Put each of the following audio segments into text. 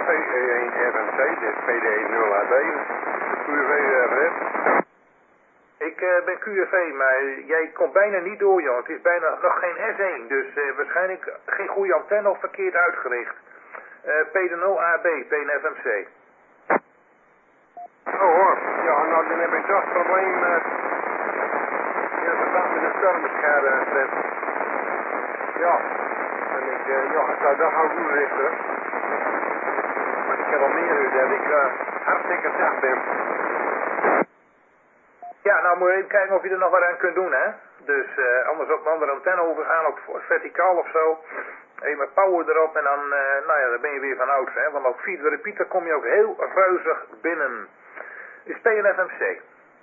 PE1FMC, dit is PD0AB. QV, Fred. Ik ben QFV, maar jij komt bijna niet door, joh. Het is bijna nog geen S1, dus waarschijnlijk geen goede antenne of verkeerd uitgericht. PD0AB, PNFMC. Oh hoor, ja, nou dan heb ik toch het probleem in verband met de stormschade, Fred. Ja, en ik zou dat gaan doen richten. Maar ik heb al meer uur dat ik hartstikke zacht ben. Ja, nou moet je even kijken of je er nog wat aan kunt doen, hè. Dus anders op een andere antenne overgaan, op verticaal of zo. Even met power erop en dan, nou ja, dan ben je weer van ouds, hè. Want op via de repeater kom je ook heel ruizig binnen. Is PNFMC.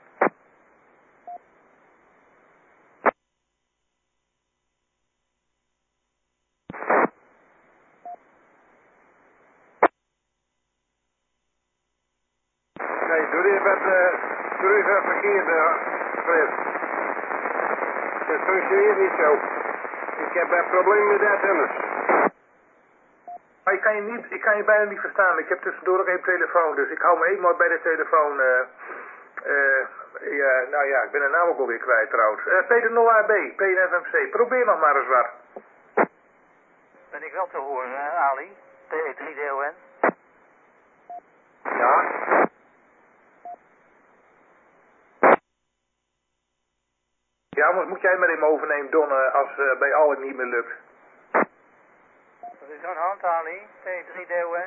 Nee, doe even verkeerd, Fred. Het functioneert niet zo. Ik heb een probleem met de antennes. Maar ik kan je bijna niet verstaan. Ik heb tussendoor ook even telefoon, dus ik hou me even maar bij de telefoon. Ja, nou ja, ik ben de naam ook alweer kwijt trouwens. Peter 0AB, PNFMC. Probeer nog maar eens wat. Ben ik wel te horen, Ali? PE3DON? Ja? Ja, anders moet jij maar even overnemen, Don, als bij al het niet meer lukt. Wat is er aan de hand, Ali? PE3DON?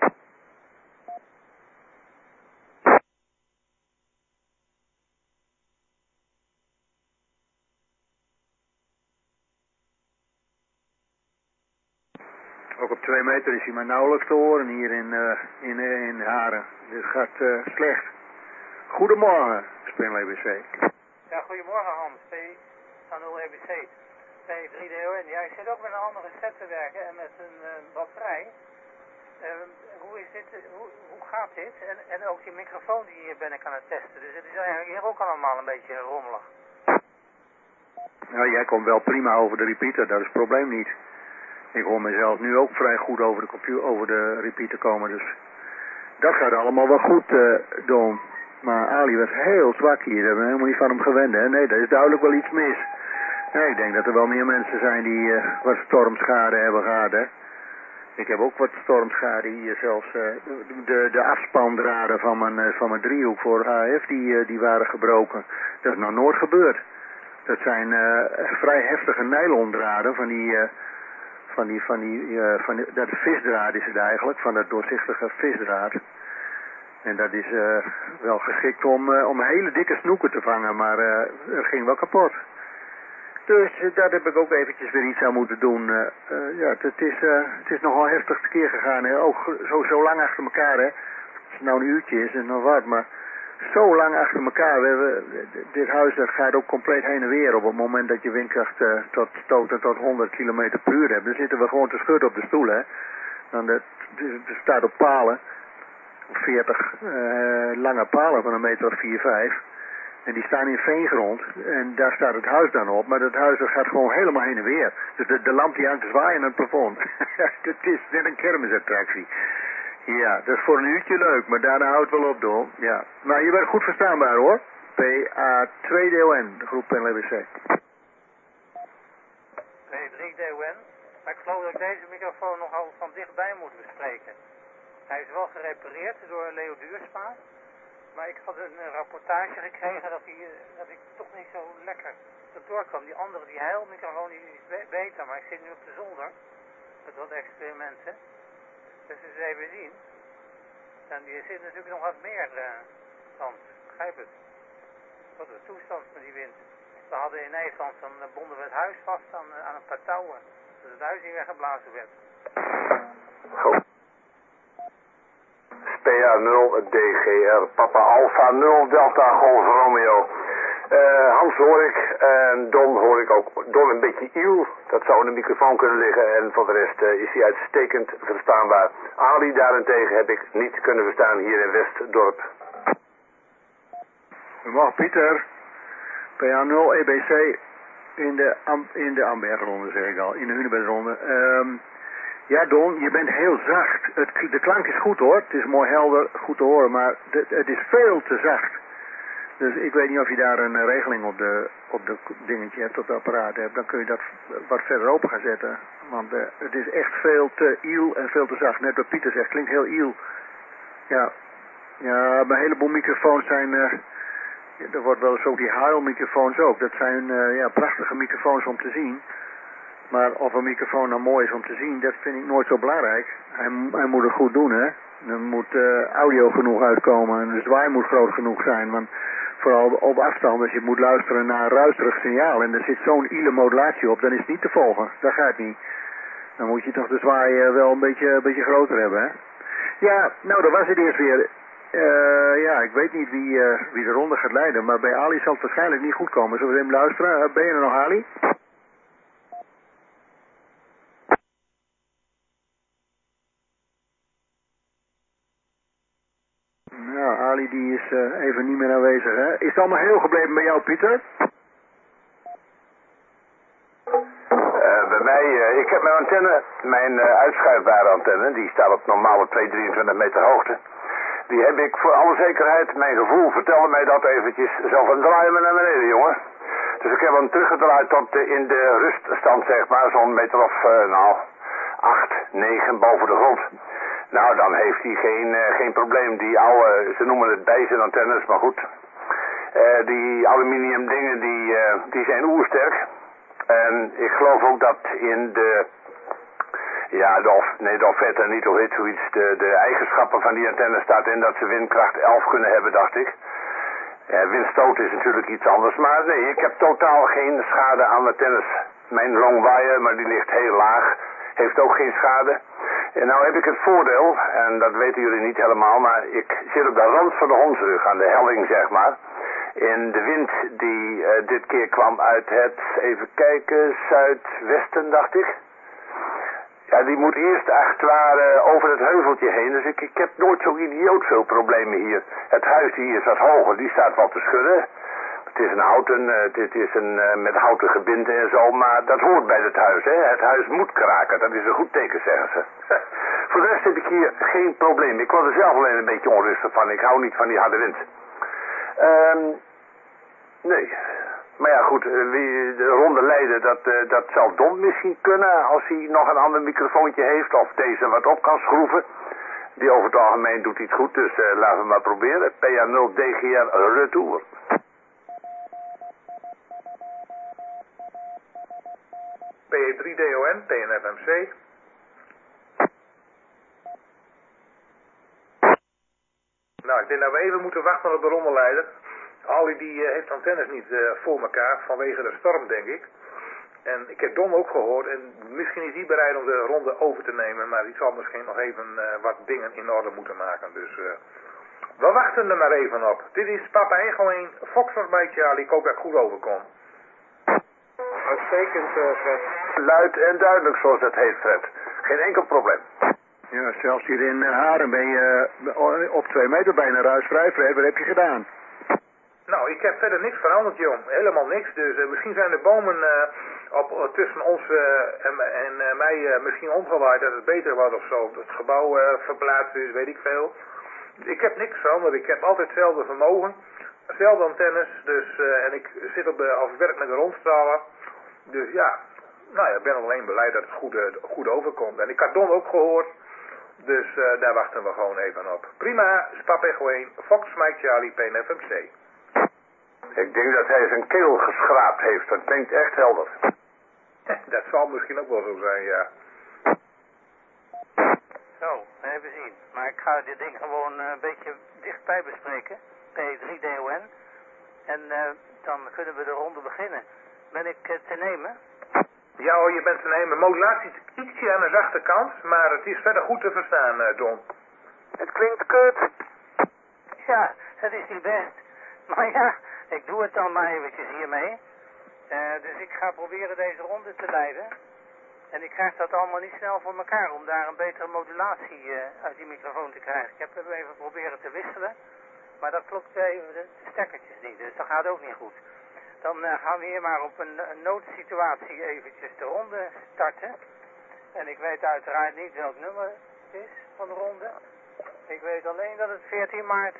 Ook op 2 meter is hij maar nauwelijks te horen hier in Haren. Dit gaat slecht. Goedemorgen, Spinley EBC. Ja, goedemorgen Hans, P0EBC. PE3DON. Ja, ik zit ook met een andere set te werken en met een batterij. Hoe is dit, hoe gaat dit? En ook die microfoon die hier ben ik aan het testen. Dus het is eigenlijk hier ook allemaal een beetje rommelig. Nou, jij komt wel prima over de repeater, dat is het probleem niet. Ik hoor mezelf nu ook vrij goed over de repeater komen, dus dat gaat allemaal wel goed, Don. Maar Ali was heel zwak hier, dat hebben we helemaal niet van hem gewend, hè? Nee, daar is duidelijk wel iets mis. Nee, ik denk dat er wel meer mensen zijn die wat stormschade hebben gehad, hè? Ik heb ook wat stormschade hier, zelfs de afspandraden van mijn driehoek voor HF, die waren gebroken. Dat is nog nooit gebeurd. Dat zijn vrij heftige nylondraden dat visdraad is het eigenlijk, van dat doorzichtige visdraad. En dat is wel geschikt om hele dikke snoeken te vangen, maar het ging wel kapot. Dus daar heb ik ook eventjes weer iets aan moeten doen. Ja, het is nogal heftig tekeer gegaan, hè. Ook zo lang achter elkaar, hè. Als het nou een uurtje is, is nog wat, maar zo lang achter elkaar. Dit huis dat gaat ook compleet heen en weer. Op het moment dat je windkracht tot 100 km per uur hebt, dan zitten we gewoon te schudden op de stoel, hè. Er staat op palen, 40 lange palen van een meter of 4, 5. En die staan in veengrond. En daar staat het huis dan op. Maar dat huis dat gaat gewoon helemaal heen en weer. Dus de lamp die hangt te zwaaien aan het plafond. Het is net een kermisattractie. Ja, dat is voor een uurtje leuk. Maar daarna houdt het wel op, door. Ja. Maar je bent goed verstaanbaar, hoor. PA2DON, de groep PNLBC. P3DON. Maar ik geloof dat ik deze microfoon nogal van dichtbij moet bespreken. Hij is wel gerepareerd door Leo Duursma. Maar ik had een rapportage gekregen dat ik toch niet zo lekker erdoor kwam. Die andere, die heilmicrofoon, die is beter. Maar ik zit nu op de zolder met wat experimenten. Dus eens even zien. En die zit natuurlijk nog wat meer stand. Begrijp het? Wat een toestand met die wind. We hadden in Nederland, dan bonden we het huis vast aan een paar touwen. Dat het huis niet weggeblazen werd. Goed. PA0 DGR Papa Alpha 0 Delta Golf Romeo. Hans hoor ik en Don hoor ik ook. Don een beetje iel, dat zou in de microfoon kunnen liggen en voor de rest is hij uitstekend verstaanbaar. Ali daarentegen heb ik niet kunnen verstaan hier in Westdorp. Goedemorgen Pieter. PA0 EBC in de Ambergronde zeg ik al, in de Hunebedronde. Ja, Don, je bent heel zacht. De klank is goed hoor. Het is mooi helder, goed te horen, maar het is veel te zacht. Dus ik weet niet of je daar een regeling op de dingetje hebt, op het apparaat hebt. Dan kun je dat wat verder open gaan zetten. Want het is echt veel te iel en veel te zacht. Net wat Pieter zegt, klinkt heel iel. Ja, een heleboel microfoons zijn... er wordt wel eens ook die huilmicrofoons ook. Dat zijn prachtige microfoons om te zien. Maar of een microfoon nou mooi is om te zien, dat vind ik nooit zo belangrijk. Hij moet het goed doen, hè. Er moet audio genoeg uitkomen en de zwaai moet groot genoeg zijn. Want vooral op afstand, als je moet luisteren naar een ruiserig signaal en er zit zo'n iele modulatie op, dan is het niet te volgen. Dat gaat niet. Dan moet je toch de zwaai wel een beetje groter hebben, hè. Ja, nou, dat was het eerst weer. Ik weet niet wie de ronde gaat leiden, maar bij Ali zal het waarschijnlijk niet goed komen. Zullen we even luisteren? Ben je er nog, Ali? Nou, Ali die is even niet meer aanwezig, hè. Is het allemaal heel gebleven bij jou, Pieter? Bij mij, ik heb mijn antenne, mijn uitschuifbare antenne, die staat op normale 223 meter hoogte. Die heb ik voor alle zekerheid, mijn gevoel vertelde mij dat eventjes, zo van draai me naar beneden, jongen. Dus ik heb hem teruggedraaid tot in de ruststand, zeg maar, zo'n meter of 8, 9 boven de grond. Nou, dan heeft hij geen probleem. Die oude, ze noemen het bijzenantennes, maar goed. Die aluminium dingen, die zijn oersterk. En ik geloof ook dat in de offerte niet of zoiets, de eigenschappen van die antennes staat in dat ze windkracht 11 kunnen hebben, dacht ik. Windstoot is natuurlijk iets anders, maar nee, ik heb totaal geen schade aan antennes. Mijn long wire, maar die ligt heel laag, heeft ook geen schade. En nou heb ik het voordeel, en dat weten jullie niet helemaal, maar ik zit op de rand van de hondsrug, aan de helling zeg maar. En de wind die dit keer kwam uit het, even kijken, zuidwesten dacht ik. Ja, die moet eerst echt waar over het heuveltje heen, dus ik heb nooit zo idioot veel problemen hier. Het huis hier is wat hoger, die staat wat te schudden. Het is een met houten gebinden en zo, maar dat hoort bij het huis, hè. Het huis moet kraken, dat is een goed teken, zeggen ze. Voor de rest heb ik hier geen probleem. Ik word er zelf alleen een beetje onrustig van, ik hou niet van die harde wind. Nee. Maar ja goed, wie de ronde leiden, dat zal Don misschien kunnen als hij nog een ander microfoontje heeft of deze wat op kan schroeven. Die over het algemeen doet iets goed, dus laten we maar proberen. PA0 DGR retour. PE3DON, PNFMC. Nou, ik denk dat we even moeten wachten op de rondeleider. Ali die heeft antennes niet voor elkaar vanwege de storm, denk ik. En ik heb Don ook gehoord en misschien is hij bereid om de ronde over te nemen, maar die zal misschien nog even wat dingen in orde moeten maken. Dus we wachten er maar even op. Dit is Papa Echo 1, Foxtrot bij Charlie. Ik hoop dat ik goed overkom. Uitstekend, Fred. Luid en duidelijk, zoals het heet, Fred. Geen enkel probleem. Ja, zelfs hier in Haren ben je op 2 meter bijna ruisvrij, Fred. Wat heb je gedaan? Nou, ik heb verder niks veranderd, jong. Helemaal niks. Dus misschien zijn de bomen tussen ons en mij misschien omgewaaid dat het beter wordt of zo. Het gebouw verplaatst is, weet ik veel. Ik heb niks veranderd. Ik heb altijd hetzelfde vermogen. Hetzelfde antennes. Dus, en ik zit als ik werk met een rondstraler. Dus ja, nou ja, ik ben alleen blij dat het goed overkomt. En ik had Don ook gehoord. Dus daar wachten we gewoon even op. Prima, Spap Echo 1, Fox Mike Charlie, PNFMC. Ik denk dat hij zijn keel geschraapt heeft. Dat klinkt echt helder. Dat zal misschien ook wel zo zijn, ja. Zo, even zien. Maar ik ga dit ding gewoon een beetje dichtbij bespreken. P3DON. En dan kunnen we de ronde beginnen. Ben ik te nemen? Ja hoor, je bent te nemen. Modulatie is ietsje aan de zachte kant, maar het is verder goed te verstaan, Don. Het klinkt kut. Ja, het is niet best. Maar ja, ik doe het dan maar eventjes hiermee. Dus ik ga proberen deze ronde te leiden. En ik krijg dat allemaal niet snel voor elkaar om daar een betere modulatie uit die microfoon te krijgen. Ik heb het even proberen te wisselen, maar dat klopt even de stekkertjes niet, dus dat gaat ook niet goed. Dan gaan we hier maar op een noodsituatie eventjes de ronde starten. En ik weet uiteraard niet welk nummer het is van de ronde. Ik weet alleen dat het 14 maart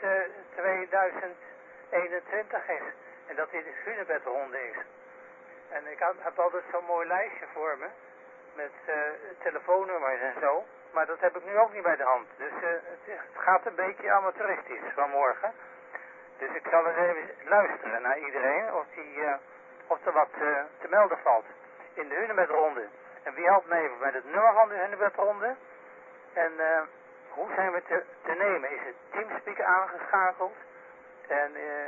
2021 is. En dat dit de Hunebedronde is. En ik heb altijd zo'n mooi lijstje voor me. Met telefoonnummers en zo. Maar dat heb ik nu ook niet bij de hand. Dus het gaat een beetje amateuristisch vanmorgen. Dus ik zal eens even luisteren naar iedereen. Of er wat te melden valt. In de Hunebedronde. En wie helpt me even met het nummer van de Hunebedronde? En hoe zijn we te nemen? Is het Teamspeak aangeschakeld? En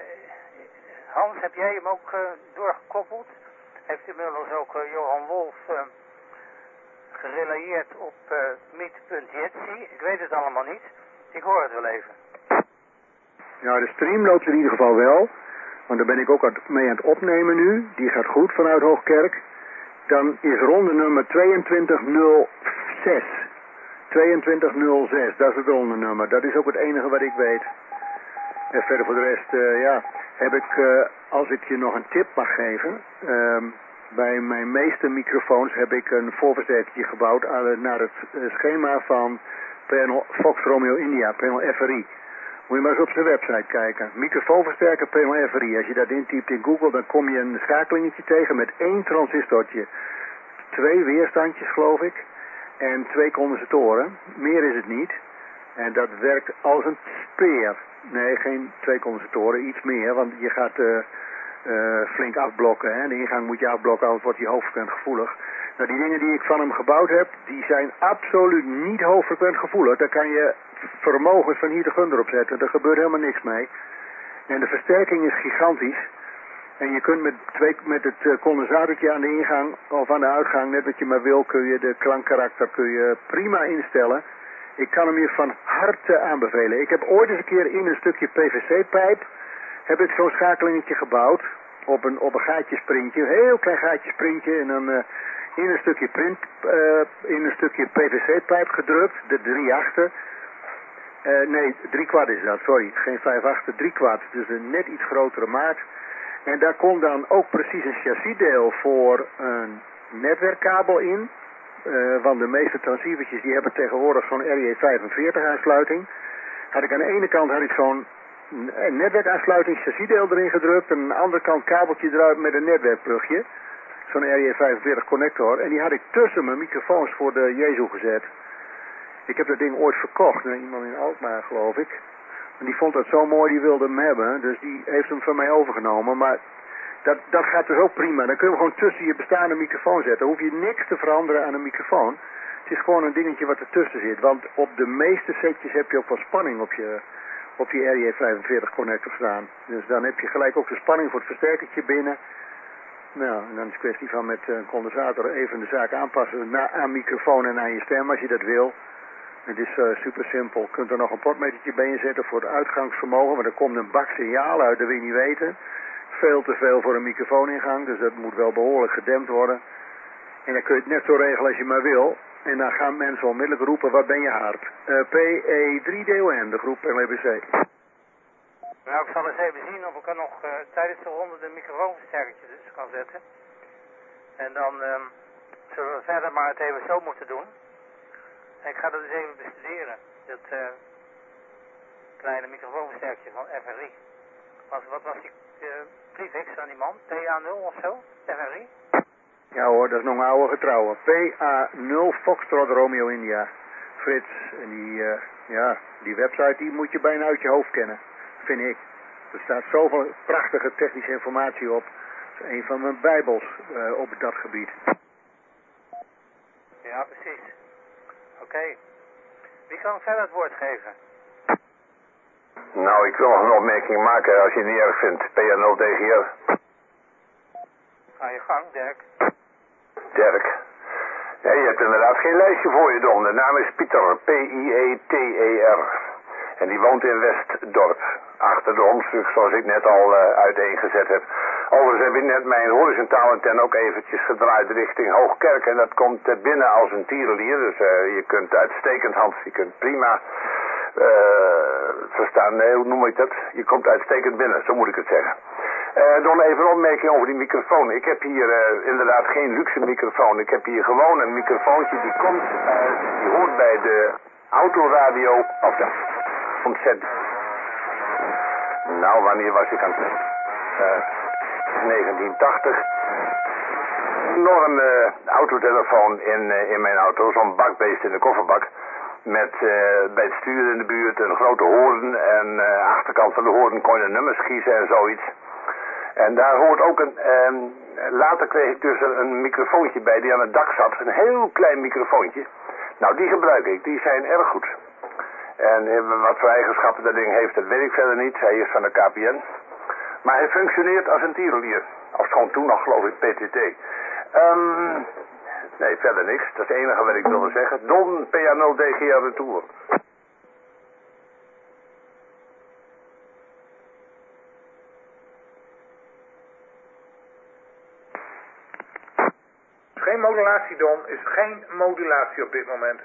Hans, heb jij hem ook doorgekoppeld? Heeft inmiddels ook Johan Wolf gerelayeerd op meet.jetsy? Ik weet het allemaal niet. Ik hoor het wel even. Ja, de stream loopt in ieder geval wel. Want daar ben ik ook mee aan het opnemen nu. Die gaat goed vanuit Hoogkerk. Dan is ronde nummer 2206. 2206, dat is het rondennummer. Dat is ook het enige wat ik weet. En verder voor de rest, heb ik, als ik je nog een tip mag geven. Bij mijn meeste microfoons heb ik een voorversterkertje gebouwd naar het schema van panel Fox Romeo India, panel FRI. Moet je maar eens op zijn website kijken. Microfoonversterker panel FRI. Als je dat intypt in Google, dan kom je een schakelingetje tegen met 1 transistortje. 2 weerstandjes, geloof ik. En 2 condensatoren. Meer is het niet. En dat werkt als een speer. Nee, geen 2 condensatoren, iets meer. Want je gaat flink afblokken. Hè? De ingang moet je afblokken, anders wordt je hoofdfrequent gevoelig. Nou, die dingen die ik van hem gebouwd heb, die zijn absoluut niet hoofdfrequent gevoelig. Daar kan je vermogens van hier de gunder op zetten. Er gebeurt helemaal niks mee. En de versterking is gigantisch. En je kunt met het condensatortje aan de ingang of aan de uitgang, net wat je maar wil, kun je de klankkarakter prima instellen. Ik kan hem je van harte aanbevelen. Ik heb ooit eens een keer in een stukje PVC-pijp, heb ik zo'n schakelingetje gebouwd. Op een gaatjesprintje, een heel klein gaatjesprintje. En dan in een stukje PVC-pijp gedrukt, de 3/8. Nee, 3/4 is dat, sorry. Geen 5/8, 3/4. Dus een net iets grotere maat. En daar komt dan ook precies een chassisdeel voor een netwerkkabel in. Want de meeste transceivertjes die hebben tegenwoordig zo'n RJ45 aansluiting. Had ik aan de ene kant zo'n netwerkaansluiting chassisdeel erin gedrukt. En aan de andere kant kabeltje eruit met een netwerkplugje. Zo'n RJ45 connector. En die had ik tussen mijn microfoons voor de Jezu gezet. Ik heb dat ding ooit verkocht naar iemand in Alkmaar, geloof ik. En die vond dat zo mooi, die wilde hem hebben. Dus die heeft hem van mij overgenomen. Maar dat gaat dus ook prima. Dan kun je hem gewoon tussen je bestaande microfoon zetten. Dan hoef je niks te veranderen aan een microfoon. Het is gewoon een dingetje wat ertussen zit. Want op de meeste setjes heb je ook wel spanning op je RJ45 connector staan. Dus dan heb je gelijk ook de spanning voor het versterkertje binnen. Nou, en dan is het kwestie van met een condensator even de zaak aanpassen aan microfoon en aan je stem als je dat wil. Het is super simpel. Je kunt er nog een potmetertje bij inzetten voor het uitgangsvermogen, maar er komt een bak signaal uit, dat wil je niet weten. Veel te veel voor een microfooningang, dus dat moet wel behoorlijk gedempt worden. En dan kun je het net zo regelen als je maar wil. En dan gaan mensen onmiddellijk roepen, wat ben je hard? PE3DON, de groep LEBC. Nou, ik zal eens even zien of ik er nog tijdens de ronde de microfoonversterkertje dus kan zetten. En dan zullen we verder maar het even zo moeten doen. Ik ga dat eens even bestuderen. Dat kleine microfoonversterkertje van FRI. Wat was die prefix aan die man? PA0 of zo? FRI? Ja hoor, dat is nog een oude getrouwe. PA0 Foxtrot Romeo India. Frits. En die website die moet je bijna uit je hoofd kennen. Vind ik. Er staat zoveel prachtige technische informatie op. Dat is een van mijn bijbels op dat gebied. Ja, precies. Oké. Wie kan verder het woord geven? Nou, ik wil nog een opmerking maken als je het niet erg vindt. PA0DGR. Ga je gang, Dirk. Dirk. Ja, je hebt inderdaad geen lijstje voor je, Don. De naam is Pieter. P-I-E-T-E-R. En die woont in Westdorp. Achter de omslug, zoals ik net al uiteengezet heb. Overigens heb ik net mijn horizontale antenne ook eventjes gedraaid richting Hoogkerk. En dat komt binnen als een tierenlier. Dus je kunt uitstekend, Hans, je kunt prima verstaan. Nee, hoe noem ik dat? Je komt uitstekend binnen, zo moet ik het zeggen. Dan even een opmerking over die microfoon. Ik heb hier inderdaad geen luxe microfoon. Ik heb hier gewoon een microfoontje die komt, die hoort bij de autoradio, of de ontzettend. Nou, wanneer was ik aan het 1980. Enorme autotelefoon in mijn auto, zo'n bakbeest in de kofferbak. Met bij het stuur in de buurt een grote hoorn en achterkant van de hoorn kon je de nummers kiezen en zoiets. En daar hoort ook later kreeg ik dus een microfoontje bij die aan het dak zat. Een heel klein microfoontje. Nou, die gebruik ik. Die zijn erg goed. En wat voor eigenschappen dat ding heeft, dat weet ik verder niet. Hij is van de KPN. Maar hij functioneert als een tierenlier. Of gewoon toen nog, geloof ik, PTT. Nee, verder niks. Dat is het enige wat ik wilde zeggen. Don PA0 DGR Retour. Geen modulatie, Don. Is geen modulatie op dit moment.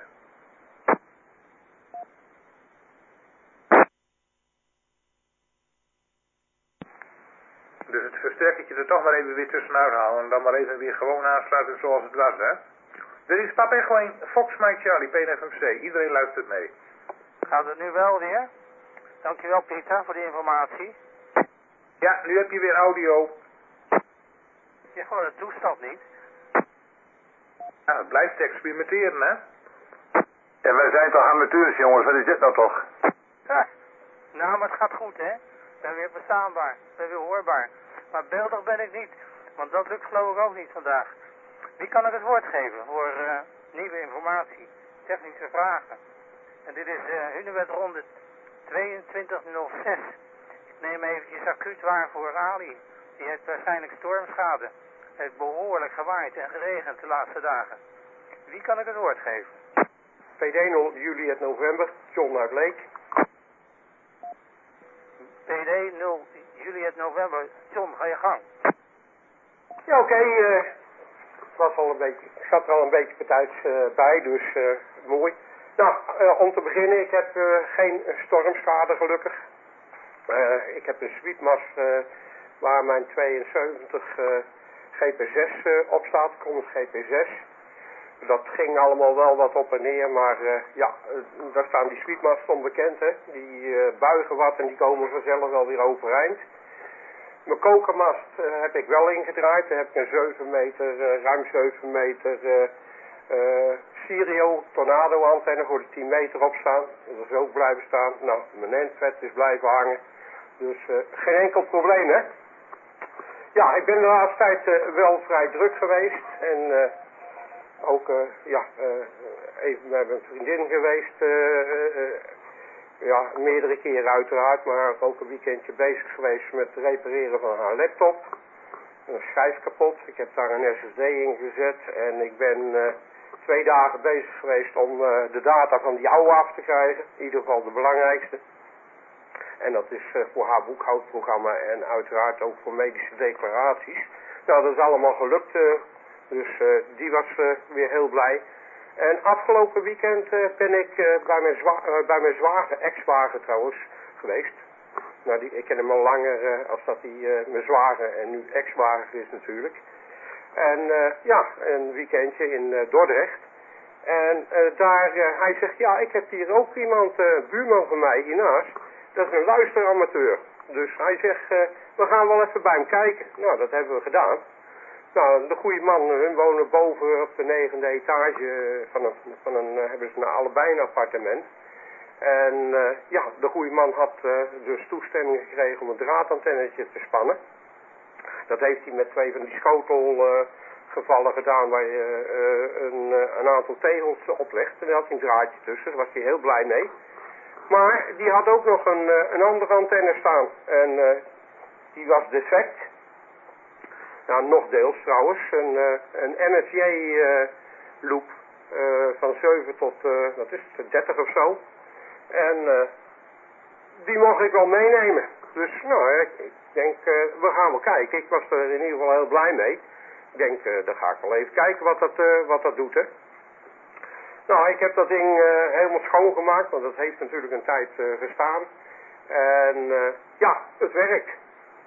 Dus het versterkertje er toch maar even weer tussenuit halen. En dan maar even weer gewoon aansluiten zoals het was, hè. Dit is Papa Echo 1, Fox Mike Charlie, PNFMC. Iedereen luistert mee. Gaat het nu wel weer? Dankjewel Pieter voor de informatie. Ja, nu heb je weer audio. Je gewoon de toestand niet. Ja, het blijft experimenteren, hè. En wij zijn toch amateurs, jongens. Wat is dit nou toch? Ja. Nou, maar het gaat goed, hè. Ik ben weer verstaanbaar. Ik ben weer hoorbaar. Maar beeldig ben ik niet. Want dat lukt geloof ik ook niet vandaag. Wie kan ik het woord geven voor nieuwe informatie? Technische vragen. En dit is Hunewet ronde 2206. Ik neem eventjes acuut waar voor Ali. Die heeft waarschijnlijk stormschade. Het heeft behoorlijk gewaaid en geregend de laatste dagen. Wie kan ik het woord geven? PD0 Juliet November, John uit Leek. PD 0 Juliet November. John, ga je gang. Ja, oké. Ik zat er al een beetje partijds bij, dus mooi. Nou, om te beginnen, ik heb geen stormschade gelukkig. Ik heb een sweepmast waar mijn 72 GP6 op staat, Comet GP6. Dat ging allemaal wel wat op en neer, maar ja, daar staan die sweepmasten onbekend, hè. Die buigen wat en die komen vanzelf wel weer overeind. Mijn kokermast heb ik wel ingedraaid. Daar heb ik een 7 meter, ruim 7 meter Sirio tornado antenne voor de 10 meter op staan. Dat is ook blijven staan. Nou, mijn endvet is blijven hangen. Dus geen enkel probleem, hè. Ja, ik ben de laatste tijd wel vrij druk geweest. En ook even met mijn vriendin geweest. Ja, meerdere keren uiteraard, maar ook een weekendje bezig geweest met het repareren van haar laptop. Een schijf kapot. Ik heb daar een SSD in gezet en ik ben 2 dagen bezig geweest om de data van die oude af te krijgen. In ieder geval de belangrijkste. En dat is voor haar boekhoudprogramma en uiteraard ook voor medische declaraties. Nou, dat is allemaal gelukt, dus die was weer heel blij. En afgelopen weekend ben ik bij mijn zwager, ex-zwager trouwens, geweest. Nou, ik ken hem al langer als dat hij mijn zwager en nu ex-zwager is natuurlijk. En ja, een weekendje in Dordrecht. En daar, hij zegt, ja, ik heb hier ook iemand, buurman van mij hiernaast. Dat is een luisteramateur. Dus hij zegt, we gaan wel even bij hem kijken. Nou, dat hebben we gedaan. Nou, de goede man, hun wonen boven op de 9e etage hebben ze allebei een appartement. En ja, de goede man had dus toestemming gekregen om een draadantennetje te spannen. Dat heeft hij met 2 van die schotelgevallen gedaan waar je een aantal tegels oplegt. En daar had hij een draadje tussen, daar was hij heel blij mee. Maar die had ook nog een andere antenne staan en die was defect. Nou, nog deels trouwens. Een NSJ loop van 7 tot, wat is het, 30 of zo. En die mocht ik wel meenemen. Dus nou, ik denk, we gaan wel kijken. Ik was er in ieder geval heel blij mee. Ik denk, dan ga ik wel even kijken wat dat doet, hè. Nou, ik heb dat ding helemaal schoongemaakt, want dat heeft natuurlijk een tijd gestaan. En ja, het werkt.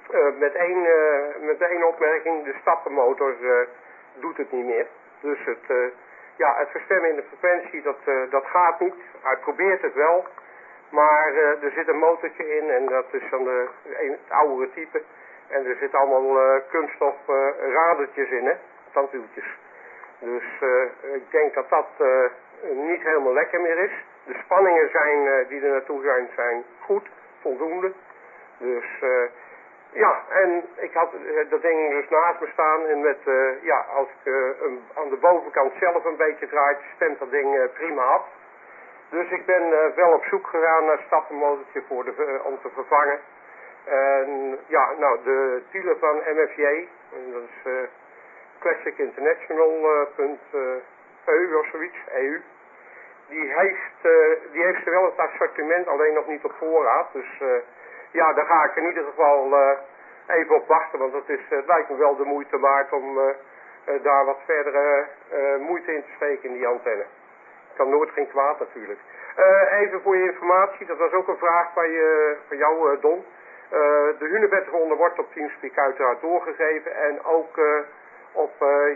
met één opmerking, de stappenmotor doet het niet meer. Dus het verstemmen in de frequentie, dat gaat niet. Hij probeert het wel, maar er zit een motortje in en dat is van het oudere type. En er zitten allemaal kunststof radertjes in, hè, tandwieltjes. Dus ik denk dat dat niet helemaal lekker meer is. De spanningen die er naartoe zijn goed, voldoende. Dus en ik had dat ding dus naast me staan en als ik aan de bovenkant zelf een beetje draait, stemt dat ding prima af. Dus ik ben wel op zoek gegaan naar een stappenmotortje om te vervangen. En de dealer van MFJ, dat is Classic International.eu of zoiets, EU. Die heeft wel het assortiment, alleen nog niet op voorraad. Dus daar ga ik in ieder geval even op wachten, want het lijkt me wel de moeite waard om daar wat verdere moeite in te steken in die antenne. Kan nooit geen kwaad natuurlijk. Even voor je informatie, dat was ook een vraag van jou Don. De Hunebedronde wordt op Teamspeak uiteraard doorgegeven en ook op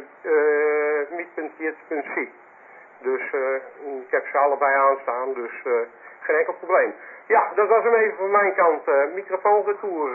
meet.jet.c. Dus ik heb ze allebei aanstaan, dus geen enkel probleem. Ja, dat was hem even van mijn kant. Microfoonretour.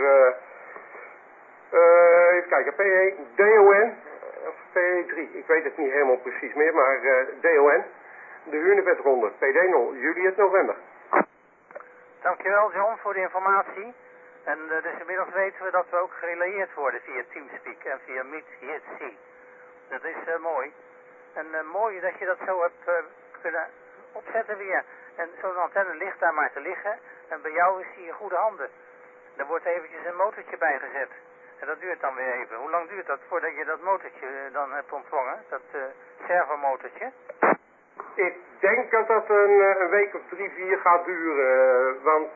Even kijken, PE, DON, of PE3, ik weet het niet helemaal precies meer, maar DON. De Hunebedronde, PD0, Juliet November. Dankjewel John voor de informatie. En dus inmiddels weten we dat we ook gerelayed worden via Teamspeak en via Meet.jet.c. Dat is mooi. En mooi dat je dat zo hebt kunnen opzetten weer. En zo'n antenne ligt daar maar te liggen. En bij jou is die in goede handen. Er wordt eventjes een motortje bijgezet. En dat duurt dan weer even. Hoe lang duurt dat voordat je dat motortje dan hebt ontvangen? Dat servomotortje? Ik denk dat dat een week of 3, 4 gaat duren. Want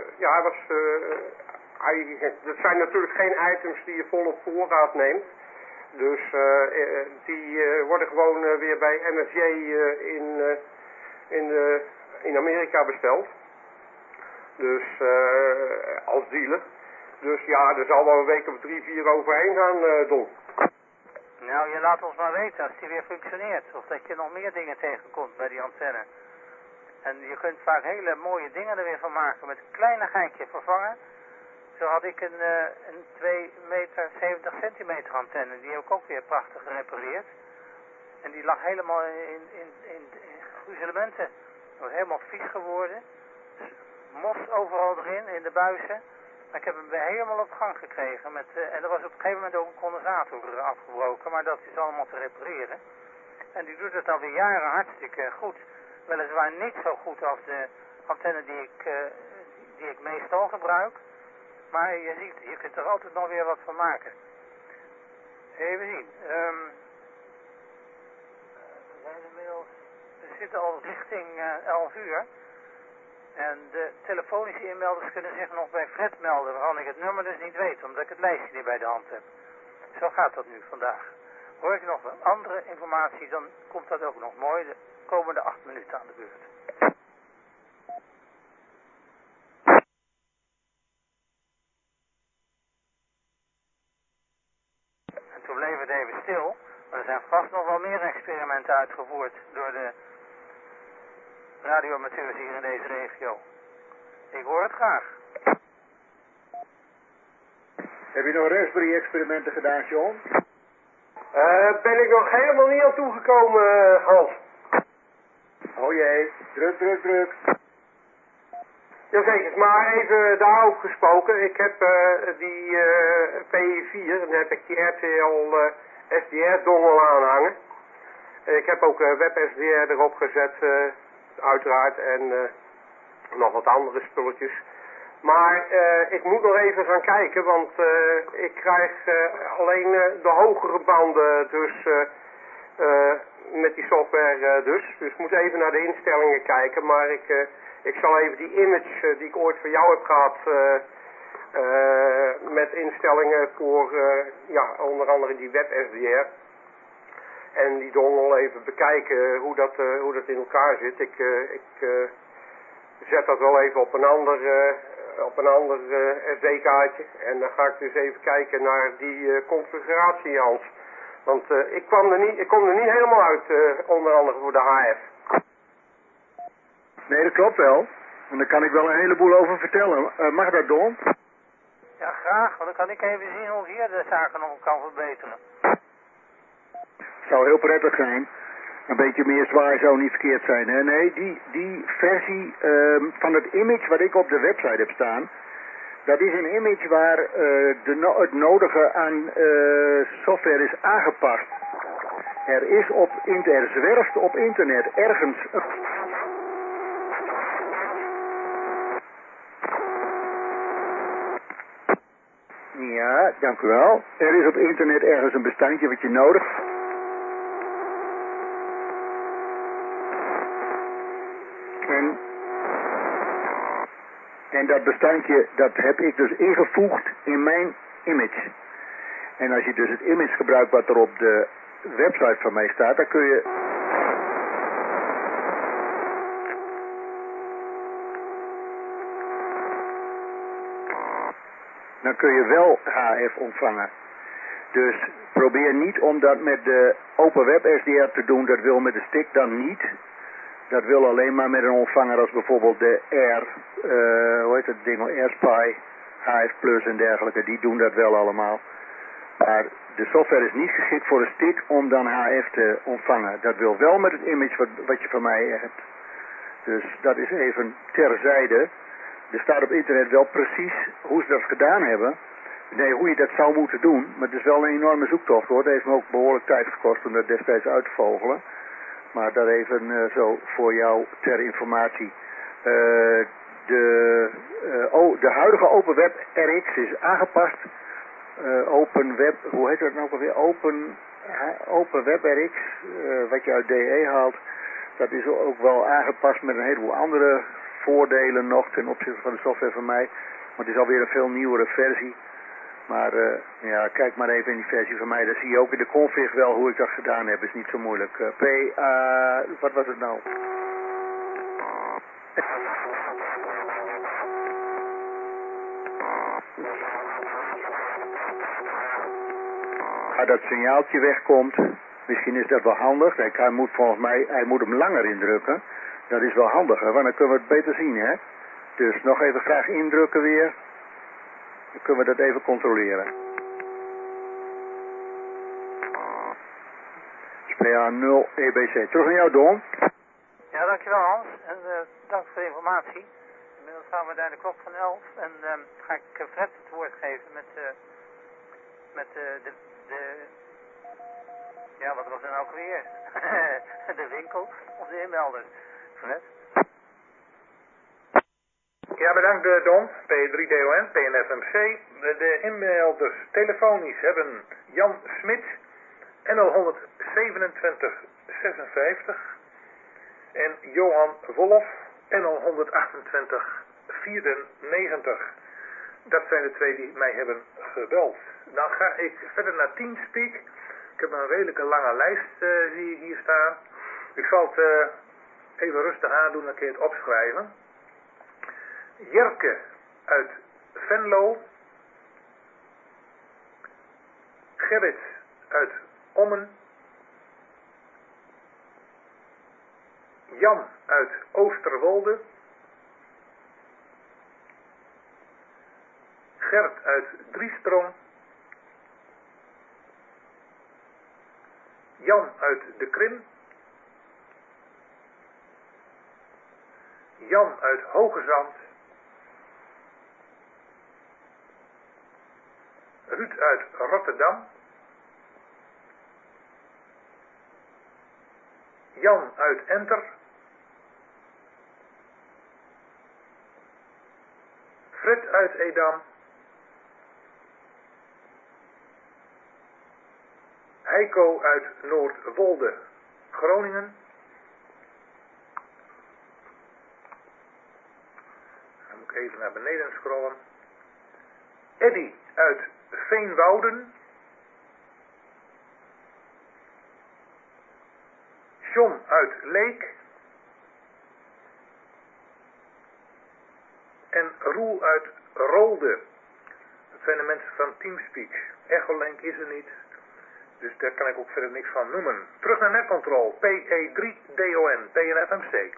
dat zijn natuurlijk geen items die je vol op voorraad neemt. Dus die worden gewoon weer bij MFJ in Amerika besteld. Dus als dealer. Dus ja, er zal wel een week of 3, 4 overheen gaan, Don. Nou, je laat ons maar weten als die weer functioneert. Of dat je nog meer dingen tegenkomt bij die antenne. En je kunt vaak hele mooie dingen er weer van maken. Met een kleinigheidje vervangen. Zo had ik een 2 meter 70 centimeter antenne. Die heb ik ook weer prachtig gerepareerd. En die lag helemaal in gruzelementen. Het was helemaal vies geworden. Mos overal erin, in de buizen. Maar ik heb hem weer helemaal op gang gekregen. En er was op een gegeven moment ook een condensator afgebroken. Maar dat is allemaal te repareren. En die doet het alweer jaren hartstikke goed. Weliswaar niet zo goed als de antenne die ik meestal gebruik. Maar je ziet, je kunt er altijd nog weer wat van maken. Even zien. We zitten al richting 11 uur. En de telefonische inmelders kunnen zich nog bij Fred melden, waarvan ik het nummer dus niet weet, omdat ik het lijstje niet bij de hand heb. Zo gaat dat nu vandaag. Hoor ik nog wat andere informatie, dan komt dat ook nog mooi de komende 8 minuten aan de beurt. En toen bleef het even stil, maar er zijn vast nog wel meer experimenten uitgevoerd door de radioamateurs hier in deze regio. Ik hoor het graag. Heb je nog Raspberry-experimenten gedaan, John? Ben ik nog helemaal niet aan toegekomen, Hans. Oh jee, druk. Jazeker, maar even daarover gesproken. Ik heb die PE4, dan heb ik die RTL SDR-dongel aanhangen. Ik heb ook WebSDR erop gezet, uiteraard, en nog wat andere spulletjes. Maar ik moet nog even gaan kijken, want ik krijg alleen de hogere banden dus met die software dus. Dus ik moet even naar de instellingen kijken, maar ik zal even die image die ik ooit van jou heb gehad met instellingen voor onder andere die WebSDR. En die dongel even bekijken hoe dat in elkaar zit. Ik zet dat wel even op een op een ander SD-kaartje. En dan ga ik dus even kijken naar die configuratie, Jans. Want ik kom er niet helemaal uit, onder andere voor de HF. Nee, dat klopt wel. En daar kan ik wel een heleboel over vertellen. Mag dat, Don? Ja, graag, want dan kan ik even zien hoe ik hier de zaken nog kan verbeteren. Zou heel prettig zijn. Een beetje meer zwaar zou niet verkeerd zijn. Hè? Nee, die versie van het image wat ik op de website heb staan, dat is een image waar het nodige aan software is aangepast. Er zwerft op internet ergens... Ja, dank u wel. Er is op internet ergens een bestandje wat je nodig... En dat bestandje, dat heb ik dus ingevoegd in mijn image. En als je dus het image gebruikt wat er op de website van mij staat, dan kun je... Dan kun je wel HF ontvangen. Dus probeer niet om dat met de Open Web SDR te doen, dat wil met de stick dan niet. Dat wil alleen maar met een ontvanger als bijvoorbeeld de hoe heet het ding, AirSpy, HF Plus en dergelijke, die doen dat wel allemaal. Maar de software is niet geschikt voor een stick om dan HF te ontvangen. Dat wil wel met het image wat je van mij hebt. Dus dat is even terzijde. Er staat op internet wel precies hoe ze dat gedaan hebben. Nee, hoe je dat zou moeten doen. Maar het is wel een enorme zoektocht hoor. Dat heeft me ook behoorlijk tijd gekost om dat destijds uit te vogelen. Maar dat even zo voor jou ter informatie. De huidige Open Web RX is aangepast. Open Web, hoe heet dat nou alweer? Open Web RX, wat je uit DE haalt. Dat is ook wel aangepast met een heleboel andere voordelen nog ten opzichte van de software van mij. Maar het is alweer een veel nieuwere versie. Maar ja, kijk maar even in die versie van mij. Dan zie je ook in de config wel hoe ik dat gedaan heb. Is niet zo moeilijk. Wat was het nou? Dat signaaltje wegkomt. Misschien is dat wel handig. Hij moet volgens mij, hij moet hem langer indrukken. Dat is wel handiger, want dan kunnen we het beter zien, hè. Dus nog even graag indrukken weer. Dan kunnen we dat even controleren. SPA 0 EBC. Terug aan jou, Don. Ja, dankjewel Hans. En dank voor de informatie. Inmiddels gaan we naar de klok van 11. En ga ik Fred het woord geven met ja, wat was er nou ook weer? De winkel of de inmelders. Fred? Ja, bedankt Don, P3DON, PNFMC. De inmelders telefonisch hebben Jan Smit, NL 12756 en Johan Wolf, NL 12894. Dat zijn de twee die mij hebben gebeld. Dan ga ik verder naar Teamspeak. Ik heb een redelijke lange lijst, zie je hier staan. Ik zal het even rustig aandoen, dan kun je het opschrijven. Jerke uit Venlo. Gerrit uit Ommen. Jan uit Oosterwolde. Gert uit Driesprong. Jan uit de Krim. Jan uit Hogezand. Ruud uit Rotterdam. Jan uit Enter. Fred uit Edam. Heiko uit Noordwolde, Groningen. Dan moet ik even naar beneden scrollen. Eddy uit Veenwouden. John uit Leek. en Roel uit Rolde. Dat zijn de mensen van Teamspeak. Echolink is er niet, dus daar kan ik ook verder niks van noemen. Terug naar netcontrol, PE3DON, PNFMC.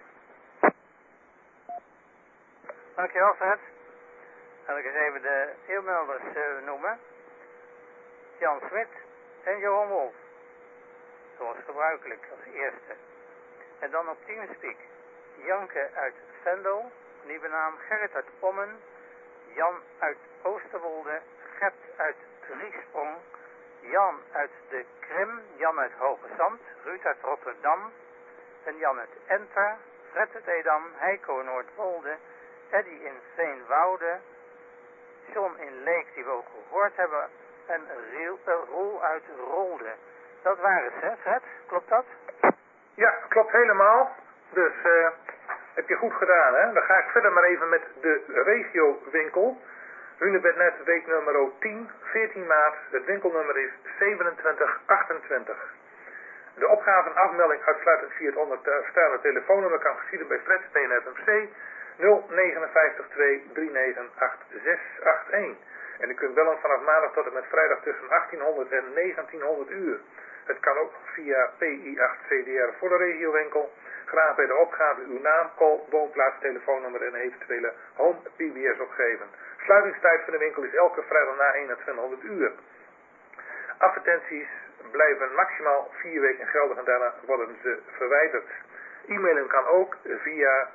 Dankjewel Fred. Zal ik eens even de e-mailers noemen. Jan Smit en Johan Wolf. Zoals gebruikelijk als eerste. En dan op Teamspeak. Janke uit Venlo, nieuwe naam Gerrit uit Ommen, Jan uit Oosterwolde, Gert uit Driesprong, Jan uit de Krim, Jan uit Hoge Zand, Ruud uit Rotterdam en Jan uit Enter, Fred uit Edam, Heiko in Noordwolde, Eddy in Veenwoude, John in Leek die we ook gehoord hebben en Roel uit Rolde. Dat waren ze, hè Fred? Klopt dat? Ja, klopt helemaal. Dus heb je goed gedaan, hè? Dan ga ik verder maar even met de regiowinkel. Hunebednet weeknummer 10, 14 maart. Het winkelnummer is 2728. De opgave en afmelding uitsluitend via het onderstaande telefoonnummer kan geschieden bij Fred PNFMC 059 2398681. En u kunt bellen vanaf maandag tot en met vrijdag tussen 1800 en 1900 uur. Het kan ook via PI8CDR voor de regiowinkel. Graag bij de opgave uw naam, call, woonplaats, telefoonnummer en eventuele home PBS opgeven. Sluitingstijd van de winkel is elke vrijdag na 2100 uur. Advertenties blijven maximaal 4 weken geldig en daarna worden ze verwijderd. E-mailen kan ook via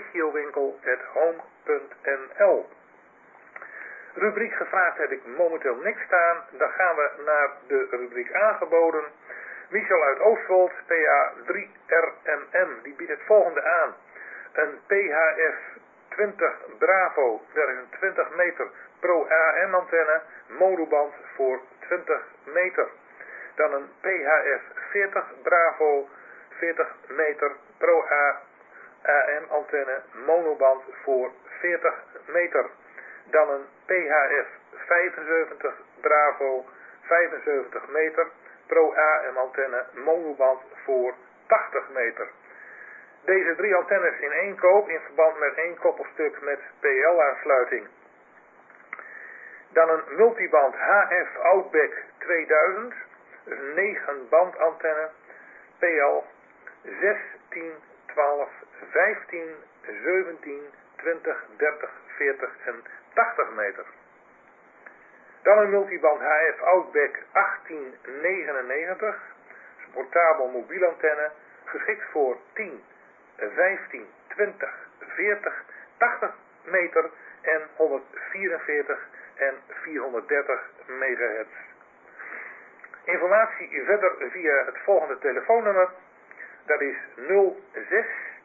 regiowinkel@home.nl. Rubriek gevraagd heb ik momenteel niks staan. Dan gaan we naar de rubriek aangeboden. Michel uit Oostwold, PA3RMM, die biedt het volgende aan. Een PHF 20 Bravo, dat is een 20 meter Pro AM antenne, modulband voor 20 meter. Dan een PHF 40 Bravo, 40 meter Pro AM antenne, monoband voor 40 meter. Dan een PHF 75 Bravo, 75 meter Pro AM antenne, monoband voor 80 meter. Deze 3 antennes in één koop in verband met 1 koppelstuk met PL-aansluiting. Dan een multiband HF Outback 2000, een 9 band antenne, PL 6, 10, 12, 15, 17, 20, 30, 40 en 80 meter. Dan een multiband HF Outback 1899, een portabel mobiel antenne, geschikt voor 10, 15, 20, 40, 80 meter en 144 en 430 megahertz. Informatie verder via het volgende telefoonnummer. Dat is 06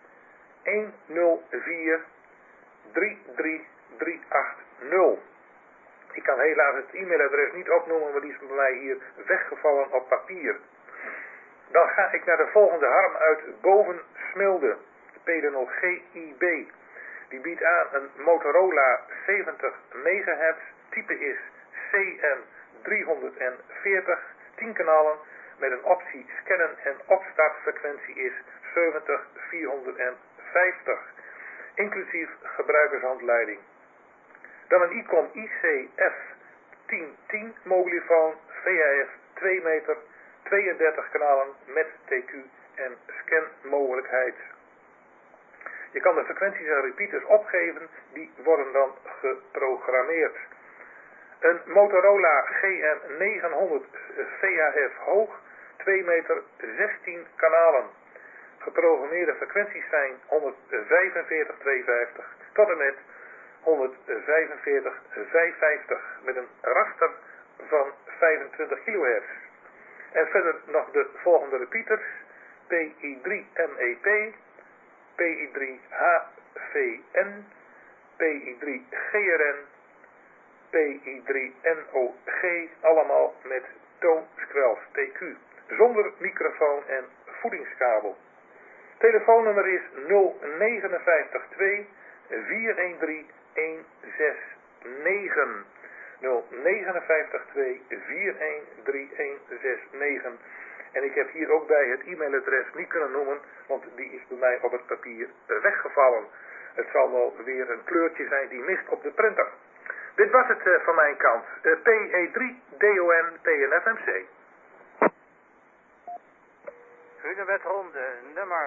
104 33380. Ik kan helaas het e-mailadres niet opnoemen, maar die is bij mij hier weggevallen op papier. Dan ga ik naar de volgende harm uit Bovensmilde, P0GIB. Die biedt aan een Motorola 70 MHz, type is CN340, 10 kanalen met een optie scannen en opstartfrequentie is 70450, inclusief gebruikershandleiding. Dan een ICOM ICF 1010 mobielefoon, VHF 2 meter, 32 kanalen met TQ en scanmogelijkheid. Je kan de frequenties en repeaters opgeven, die worden dan geprogrammeerd. Een Motorola GM900 VHF hoog, 2 meter, 16 kanalen. Geprogrammeerde frequenties zijn 145.250 tot en met 145.550 met een raster van 25 kHz. En verder nog de volgende repeaters: PI3MEP, PI3HVN, PI3GRN, PI3NOG, allemaal met toonskrelf TQ, zonder microfoon en voedingskabel. Telefoonnummer is 0552 413 169. 0552 413 169. En ik heb hier ook bij het e-mailadres niet kunnen noemen, want die is bij mij op het papier weggevallen. Het zal wel weer een kleurtje zijn die mist op de printer. Dit was het van mijn kant. PE3DON PNFMC. Hunebedronde nummer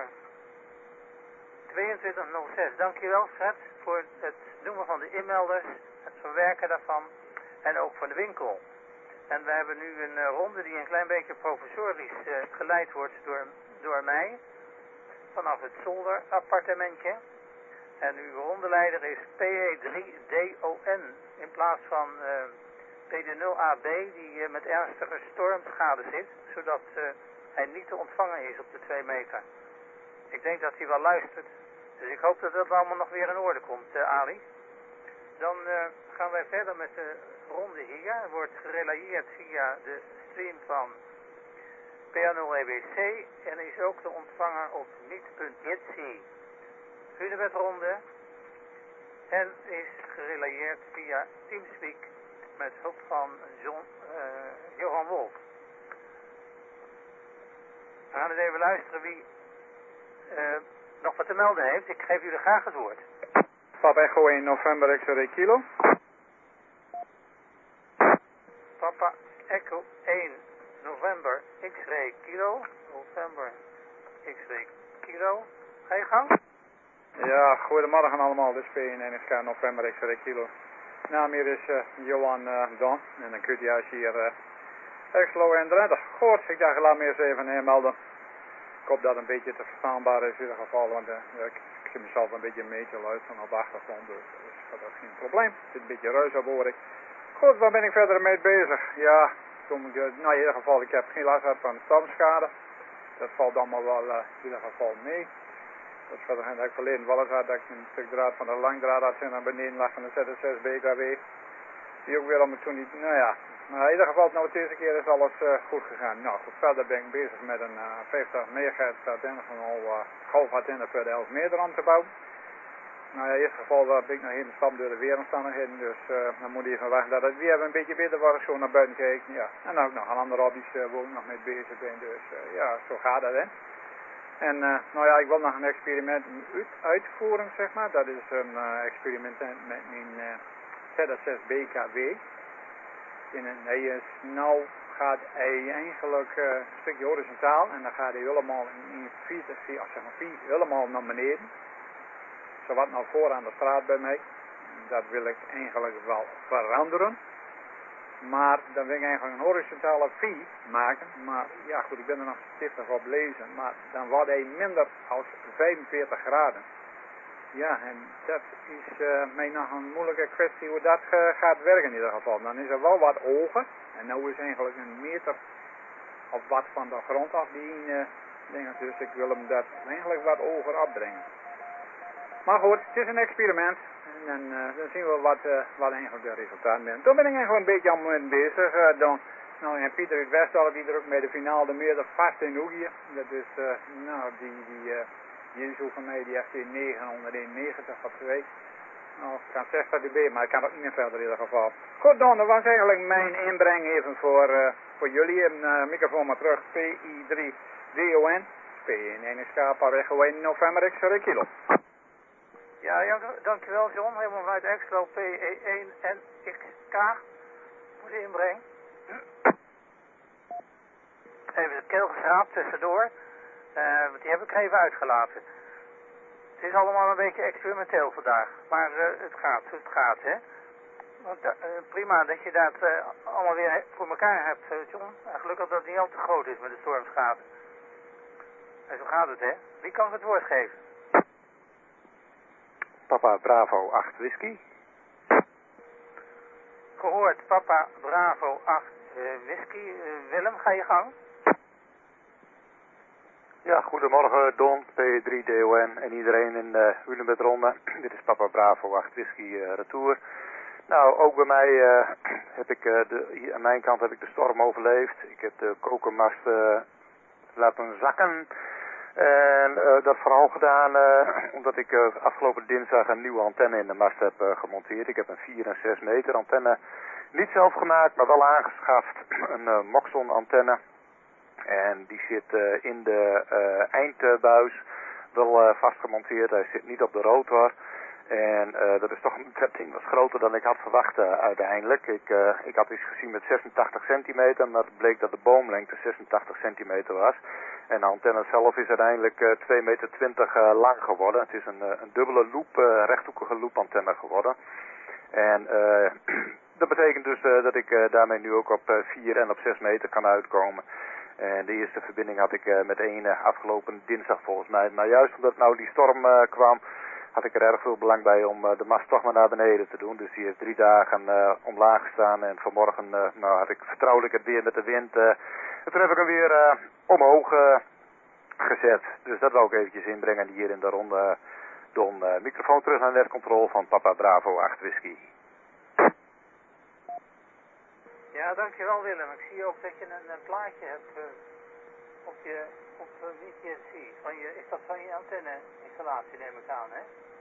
2206. Dankjewel Fred voor het noemen van de inmelders, het verwerken daarvan en ook voor de winkel. En we hebben nu een ronde die een klein beetje professorisch geleid wordt door mij vanaf het zolderappartementje. En uw rondeleider is PE3DON in plaats van PD0AB die met ernstige stormschade zit, zodat hij niet te ontvangen is op de 2 meter. Ik denk dat hij wel luistert, dus ik hoop dat dat allemaal nog weer in orde komt, Ali. Dan gaan wij verder met de ronde hier. Er wordt gerelayeerd via de stream van PA0EBC en is ook de ontvanger op meet.jitsi. Hunebedronde en is gerelayeerd via Teamspeak met hulp van Johan Wolf. We gaan eens even luisteren wie nog wat te melden heeft. Ik geef jullie graag het woord. Papa Echo 1 November X-ray kilo. Papa Echo 1 November X-ray kilo. November X-ray kilo. Ga je gang? Ja, goedemorgen allemaal. Dit is P1NSK November X-ray kilo. Naam hier is Johan Don. En dan kunt u juist hier Exlo en Drenthe. Goed, ik dacht laat me eens even inmelden. Ik hoop dat het een beetje te verstaanbaar is in ieder geval. Want ik zie mezelf een beetje een meter luisteren op de achtergrond. Dus dat is geen probleem. Er zit een beetje ruis op hoor ik. Goed, waar ben ik verder mee bezig? Ja, in ieder geval, ik heb geen last gehad van stormschade. Dat valt allemaal wel in ieder geval mee. Dat is verder dat ik verleden wel eens had dat ik een stuk draad van de langdraad had en naar beneden lag van de ZS6 BKW. Die ook weer om me toen niet, maar in ieder geval, nou deze keer is alles goed gegaan. Nou goed, verder ben ik bezig met een 50 megahertz antenne van al golfantenne voor de 11 meter om te bouwen. Nou ja, in ieder geval ben ik nog in de stap door de weeromstandigheden, dus dan moet je even wachten dat het weer een beetje beter wordt, zo naar buiten kijken. Ja. En ook nog een andere hobby's waar ik nog mee bezig ben, dus ja, zo gaat dat hè. En nou ja, ik wil nog een experiment uitvoeren, zeg maar. Dat is een experiment met mijn ZS6 BKW. Hij is, nou gaat hij eigenlijk een stukje horizontaal en dan gaat hij helemaal in 4 helemaal naar beneden. Zowat nou voor aan de straat bij mij. Dat wil ik eigenlijk wel veranderen. Maar dan wil ik eigenlijk een horizontale vie maken. Maar ja goed, ik ben er nog stevig op lezen. Maar dan wordt hij minder als 45 graden. Ja, en dat is mij nog een moeilijke kwestie hoe dat gaat werken in ieder geval. Dan is er wel wat hoger. En nu is eigenlijk een meter of wat van de grond af die dingen. Dus ik wil hem dat eigenlijk wat hoger opbrengen. Maar goed, het is een experiment. En dan zien we wat eigenlijk de resultaten zijn. Toen ben ik eigenlijk een beetje aan bezig. En Pieter uit Westdorp die er ook met de finale de meerder vast in Oegje. Dat is die Jinsu van mij die heeft in 991 op 2. Nou, ik kan 60 dB, maar ik kan ook niet meer verder in ieder geval. Goed dan, dat was eigenlijk mijn inbreng even voor jullie. Een microfoon maar terug, PI3DON, P1NSK, Parweg 1 November X-ray kilo. Ja, dankjewel John, helemaal vanuit Exlo PE1NXK voor de inbreng. Even de keel geschraapt tussendoor, want die heb ik even uitgelaten. Het is allemaal een beetje experimenteel vandaag, maar het gaat hè. Want, prima dat je dat allemaal weer voor elkaar hebt John. En gelukkig dat het niet al te groot is met de stormschade. En zo gaat het hè. Wie kan ik het woord geven? Papa Bravo 8 Whisky. Gehoord, Papa Bravo 8 Whisky. Willem, ga je gang. Ja, goedemorgen Don, P3DON en iedereen in Hunebedronde. Dit is Papa Bravo 8 Whisky Retour. Nou, ook bij mij heb ik, hier aan mijn kant heb ik de storm overleefd. Ik heb de kokermast laten zakken. En dat vooral gedaan omdat ik afgelopen dinsdag een nieuwe antenne in de mast heb gemonteerd. Ik heb een 4 en 6 meter antenne. Niet zelf gemaakt, maar wel aangeschaft. Een Moxon antenne. En die zit in de eindbuis wel vastgemonteerd. Hij zit niet op de rotor. En dat is toch, dat ding was groter dan ik had verwacht uiteindelijk. Ik had iets gezien met 86 centimeter, maar het bleek dat de boomlengte 86 centimeter was. En de antenne zelf is uiteindelijk 2,20 meter lang geworden. Het is een dubbele loop, rechthoekige loopantenne geworden. En dat betekent dus dat ik daarmee nu ook op 4 en op 6 meter kan uitkomen. En de eerste verbinding had ik met één afgelopen dinsdag volgens mij. Maar juist omdat nou die storm kwam, had ik er erg veel belang bij om de mast toch maar naar beneden te doen. Dus die heeft 3 dagen omlaag gestaan. En vanmorgen had ik vertrouwelijk het weer met de wind. En toen heb ik hem weer omhoog gezet. Dus dat wou ik eventjes inbrengen hier in de ronde. Don, microfoon terug naar netcontrole van Papa Bravo 8 Whisky. Ja, dankjewel Willem. Ik zie ook dat je een plaatje hebt op VTC. Is dat van je antenne-installatie, neem ik aan, hè?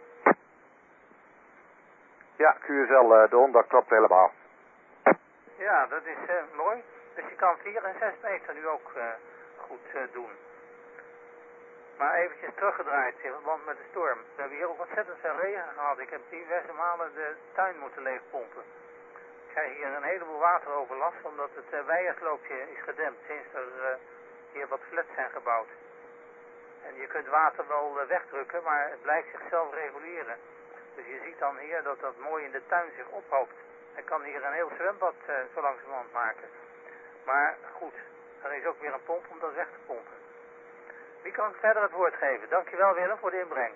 Ja, QSL Don, dat klopt helemaal. Ja, dat is mooi. Dus je kan 4 en 6 meter nu ook goed doen. Maar eventjes teruggedraaid in verband met de storm. We hebben hier ook ontzettend veel regen gehad. Ik heb diverse malen de tuin moeten leegpompen. Ik krijg hier een heleboel wateroverlast omdat het weijersloopje is gedempt sinds er hier wat flats zijn gebouwd. En je kunt water wel wegdrukken, maar het blijft zichzelf reguleren. Dus je ziet dan hier dat dat mooi in de tuin zich ophoopt. Ik kan hier een heel zwembad zo langzamerhand maken. Maar goed, er is ook weer een pomp om dat weg te pompen. Wie kan ik verder het woord geven? Dankjewel Willem voor de inbreng.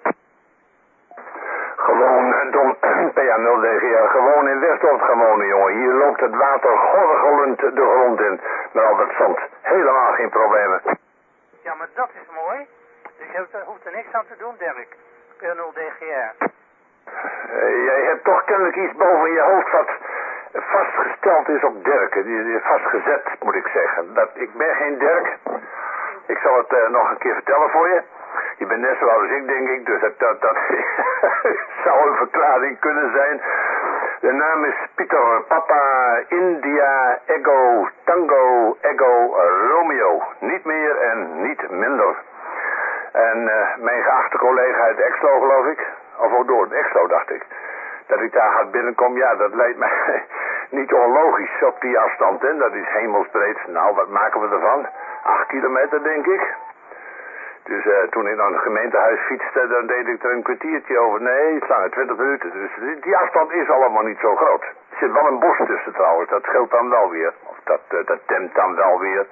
Gewoon, Don, PA0DGR, gewoon in Westhoofd gewonnen, jongen. Hier loopt het water gorgelend de grond in. Met al dat zand. Helemaal geen problemen. Ja, maar dat is mooi. Dus je hoeft er niks aan te doen, Dirk. PA0DGR. Jij hebt toch kennelijk iets boven je hoofd wat vastgesteld is op Dirk. Die is vastgezet, moet ik zeggen. Ik ben geen Dirk. Ik zal het nog een keer vertellen voor je. Je bent net zo oud als ik, denk ik, dus dat zou een verklaring kunnen zijn. De naam is Pieter Papa India Ego Tango Ego Romeo. Niet meer en niet minder. En mijn geachte collega uit Exlo, geloof ik, of ook door Exlo, dacht ik, dat ik daar hard binnenkom, ja, dat lijkt mij niet onlogisch op die afstand, hè. Dat is hemelsbreed. Nou, wat maken we ervan? 8 kilometer, denk ik. Dus toen ik naar het gemeentehuis fietste, dan deed ik er een kwartiertje over. Nee, het langer 20 minuten. Dus die afstand is allemaal niet zo groot. Er zit wel een bos tussen trouwens, dat scheelt dan wel weer. Of dat dempt dan wel weer.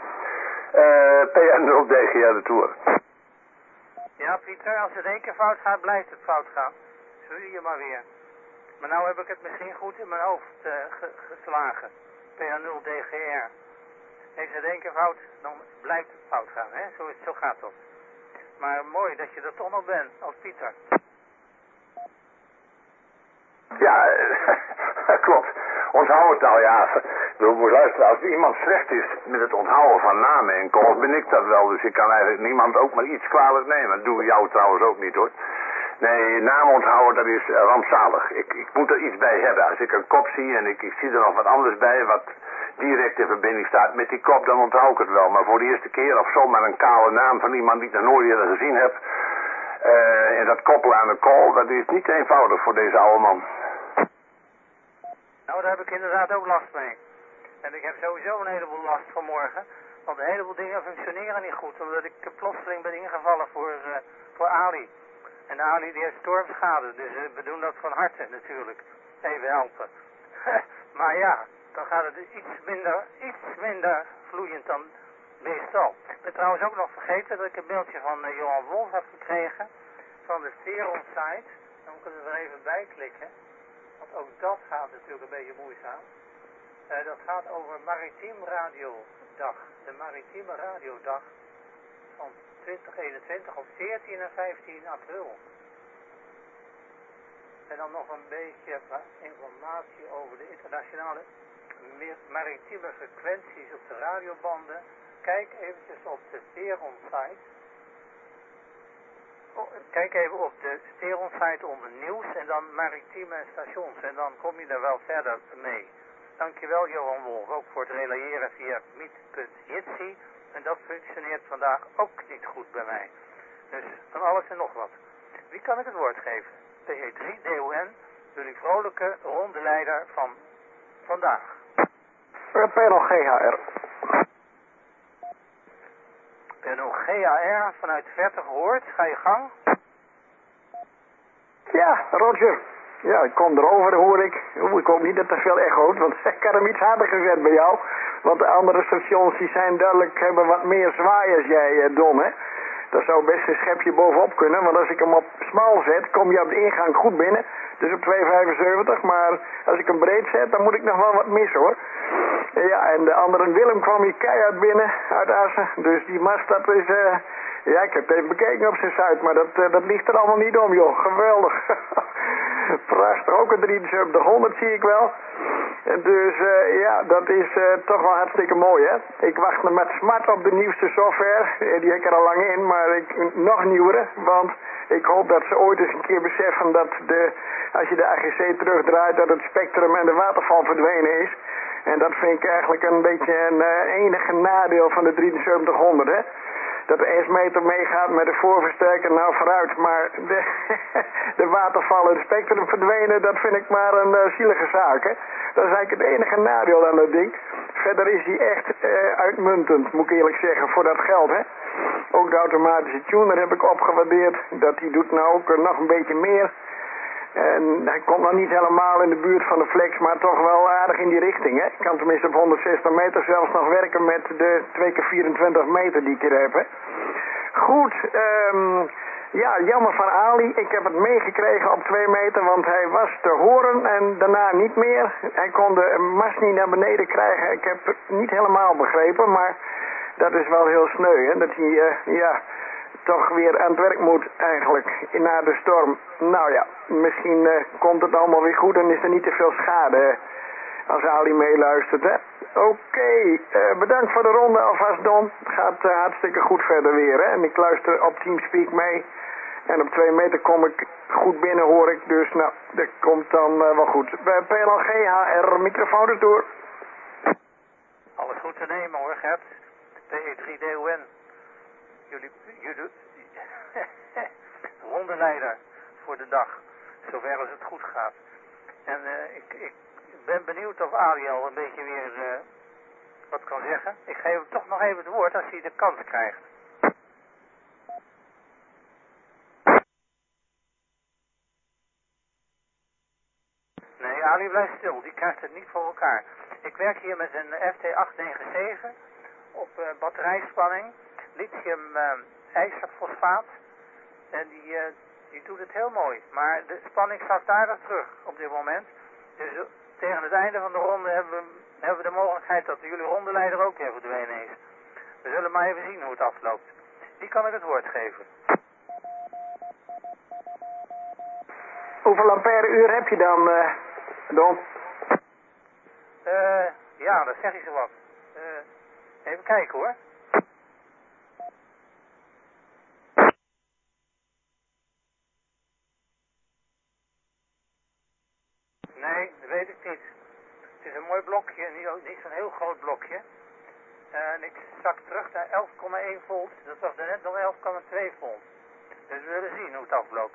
PA0DGR de Tour. Ja, Pieter, als het 1 keer fout gaat, blijft het fout gaan. Zo zie je maar weer. Maar nou heb ik het misschien goed in mijn hoofd geslagen. PA0DGR. Heeft het 1 keer fout, dan blijft het fout gaan, hè? Zo gaat dat. Maar mooi dat je er toch nog bent, als Pieter. Ja, klopt. Onthoud het nou, ja. Moet luisteren, als iemand slecht is met het onthouden van namen en calls, ben ik dat wel. Dus ik kan eigenlijk niemand ook maar iets kwalijk nemen. Dat doe jou trouwens ook niet, hoor. Nee, namen onthouden, dat is rampzalig. Ik moet er iets bij hebben. Als ik een kop zie en ik zie er nog wat anders bij, wat direct in verbinding staat met die kop, dan onthoud ik het wel. Maar voor de eerste keer of zomaar een kale naam van iemand die ik nog nooit eerder gezien heb, en dat koppelen aan een call, dat is niet eenvoudig voor deze oude man. Nou, daar heb ik inderdaad ook last mee. En ik heb sowieso een heleboel last vanmorgen. Want een heleboel dingen functioneren niet goed. Omdat ik plotseling ben ingevallen voor Ali. En Ali die heeft stormschade. Dus we doen dat van harte natuurlijk. Even helpen. Maar ja, dan gaat het iets minder vloeiend dan meestal. Ik ben trouwens ook nog vergeten dat ik een mailtje van Johan Wolf heb gekregen. Van de Veron site. Dan moet ik er even bij klikken. Want ook dat gaat natuurlijk een beetje moeizaam. Dat gaat over Maritiem Radiodag. De Maritieme Radiodag van 2021 op 14 en 15 april. En dan nog een beetje informatie over de internationale maritieme frequenties op de radiobanden. Kijk eventjes op de Veron site. Kijk even op de Steron site onder nieuws en dan maritieme stations. En dan kom je er wel verder mee. Dankjewel Johan Wolf, ook voor het relayeren via meet.jitsi. En dat functioneert vandaag ook niet goed bij mij. Dus van alles en nog wat. Wie kan ik het woord geven? PE3DON, jullie vrolijke rondeleider van vandaag. Panel GHR. Panel GHR vanuit de verte gehoord, ga je gang. Ja, Roger. Ja, ik kom erover, hoor ik. Ik hoop niet dat er veel echoot, want ik had hem iets harder gezet bij jou. Want de andere stations die zijn duidelijk, hebben wat meer zwaai als jij, Don, hè. Dat zou best een schepje bovenop kunnen, want als ik hem op smal zet, kom je op de ingang goed binnen. Dus op 2,75, maar als ik hem breed zet, dan moet ik nog wel wat missen, hoor. Ja, en de andere Willem kwam hier keihard binnen uit Assen. Dus die mast, dat is... ja, ik heb het even bekeken op zijn site, maar dat ligt er allemaal niet om, joh. Geweldig. Prachtig. Ook een 7300 zie ik wel. Dus ja, dat is toch wel hartstikke mooi, hè. Ik wacht nog met smart op de nieuwste software. Die heb ik er al lang in, maar nog nieuwere. Want ik hoop dat ze ooit eens een keer beseffen dat als je de AGC terugdraait, dat het spectrum en de waterval verdwenen is. En dat vind ik eigenlijk een beetje een enige nadeel van de 7300, hè. Dat de S-meter meegaat met de voorversterker, nou vooruit. Maar de waterval en het spectrum verdwenen, dat vind ik maar een zielige zaak, hè. Dat is eigenlijk het enige nadeel aan dat ding. Verder is hij echt uitmuntend, moet ik eerlijk zeggen, voor dat geld, hè. Ook de automatische tuner heb ik opgewaardeerd. Dat die doet nou ook nog een beetje meer. En hij komt nog niet helemaal in de buurt van de flex, maar toch wel aardig in die richting, hè. Ik kan tenminste op 160 meter zelfs nog werken met de 2x24 meter die ik hier heb, hè. Goed, ja, jammer van Ali. Ik heb het meegekregen op 2 meter, want hij was te horen en daarna niet meer. Hij kon de mast niet naar beneden krijgen. Ik heb het niet helemaal begrepen, maar dat is wel heel sneu, hè. Dat hij, ja... toch weer aan het werk moet eigenlijk na de storm. Nou ja, misschien komt het allemaal weer goed en is er niet te veel schade als Ali meeluistert, hè. Oké, bedankt voor de ronde alvast, Don. Het gaat hartstikke goed verder weer, hè. En ik luister op Teamspeak mee. En op 2 meter kom ik goed binnen, hoor ik. Dus nou, dat komt dan wel goed. PLG, HR, microfoon is door. Alles goed te nemen, hoor, Gert. PE3DON. Jullie rondeleider voor de dag, zover als het goed gaat. En ik ben benieuwd of Ariel een beetje weer wat kan zeggen. Ik geef hem toch nog even het woord als hij de kans krijgt. Nee, Ali blijft stil, die krijgt het niet voor elkaar. Ik werk hier met een FT897 op batterijspanning, lithium ijzerfosfaat. En die doet het heel mooi. Maar de spanning zakt aardig terug op dit moment. Dus tegen het einde van de ronde hebben we de mogelijkheid dat jullie rondeleider ook weer verdwenen is. We zullen maar even zien hoe het afloopt. Wie kan ik het woord geven? Hoeveel ampère-uur heb je dan, Don? Ja, dat zeg je zo wat. Even kijken, hoor. Nee, dat weet ik niet. Het is een mooi blokje, niet zo'n heel groot blokje. En ik zak terug naar 11,1 volt. Dat was net nog 11,2 volt. Dus we willen zien hoe het afloopt.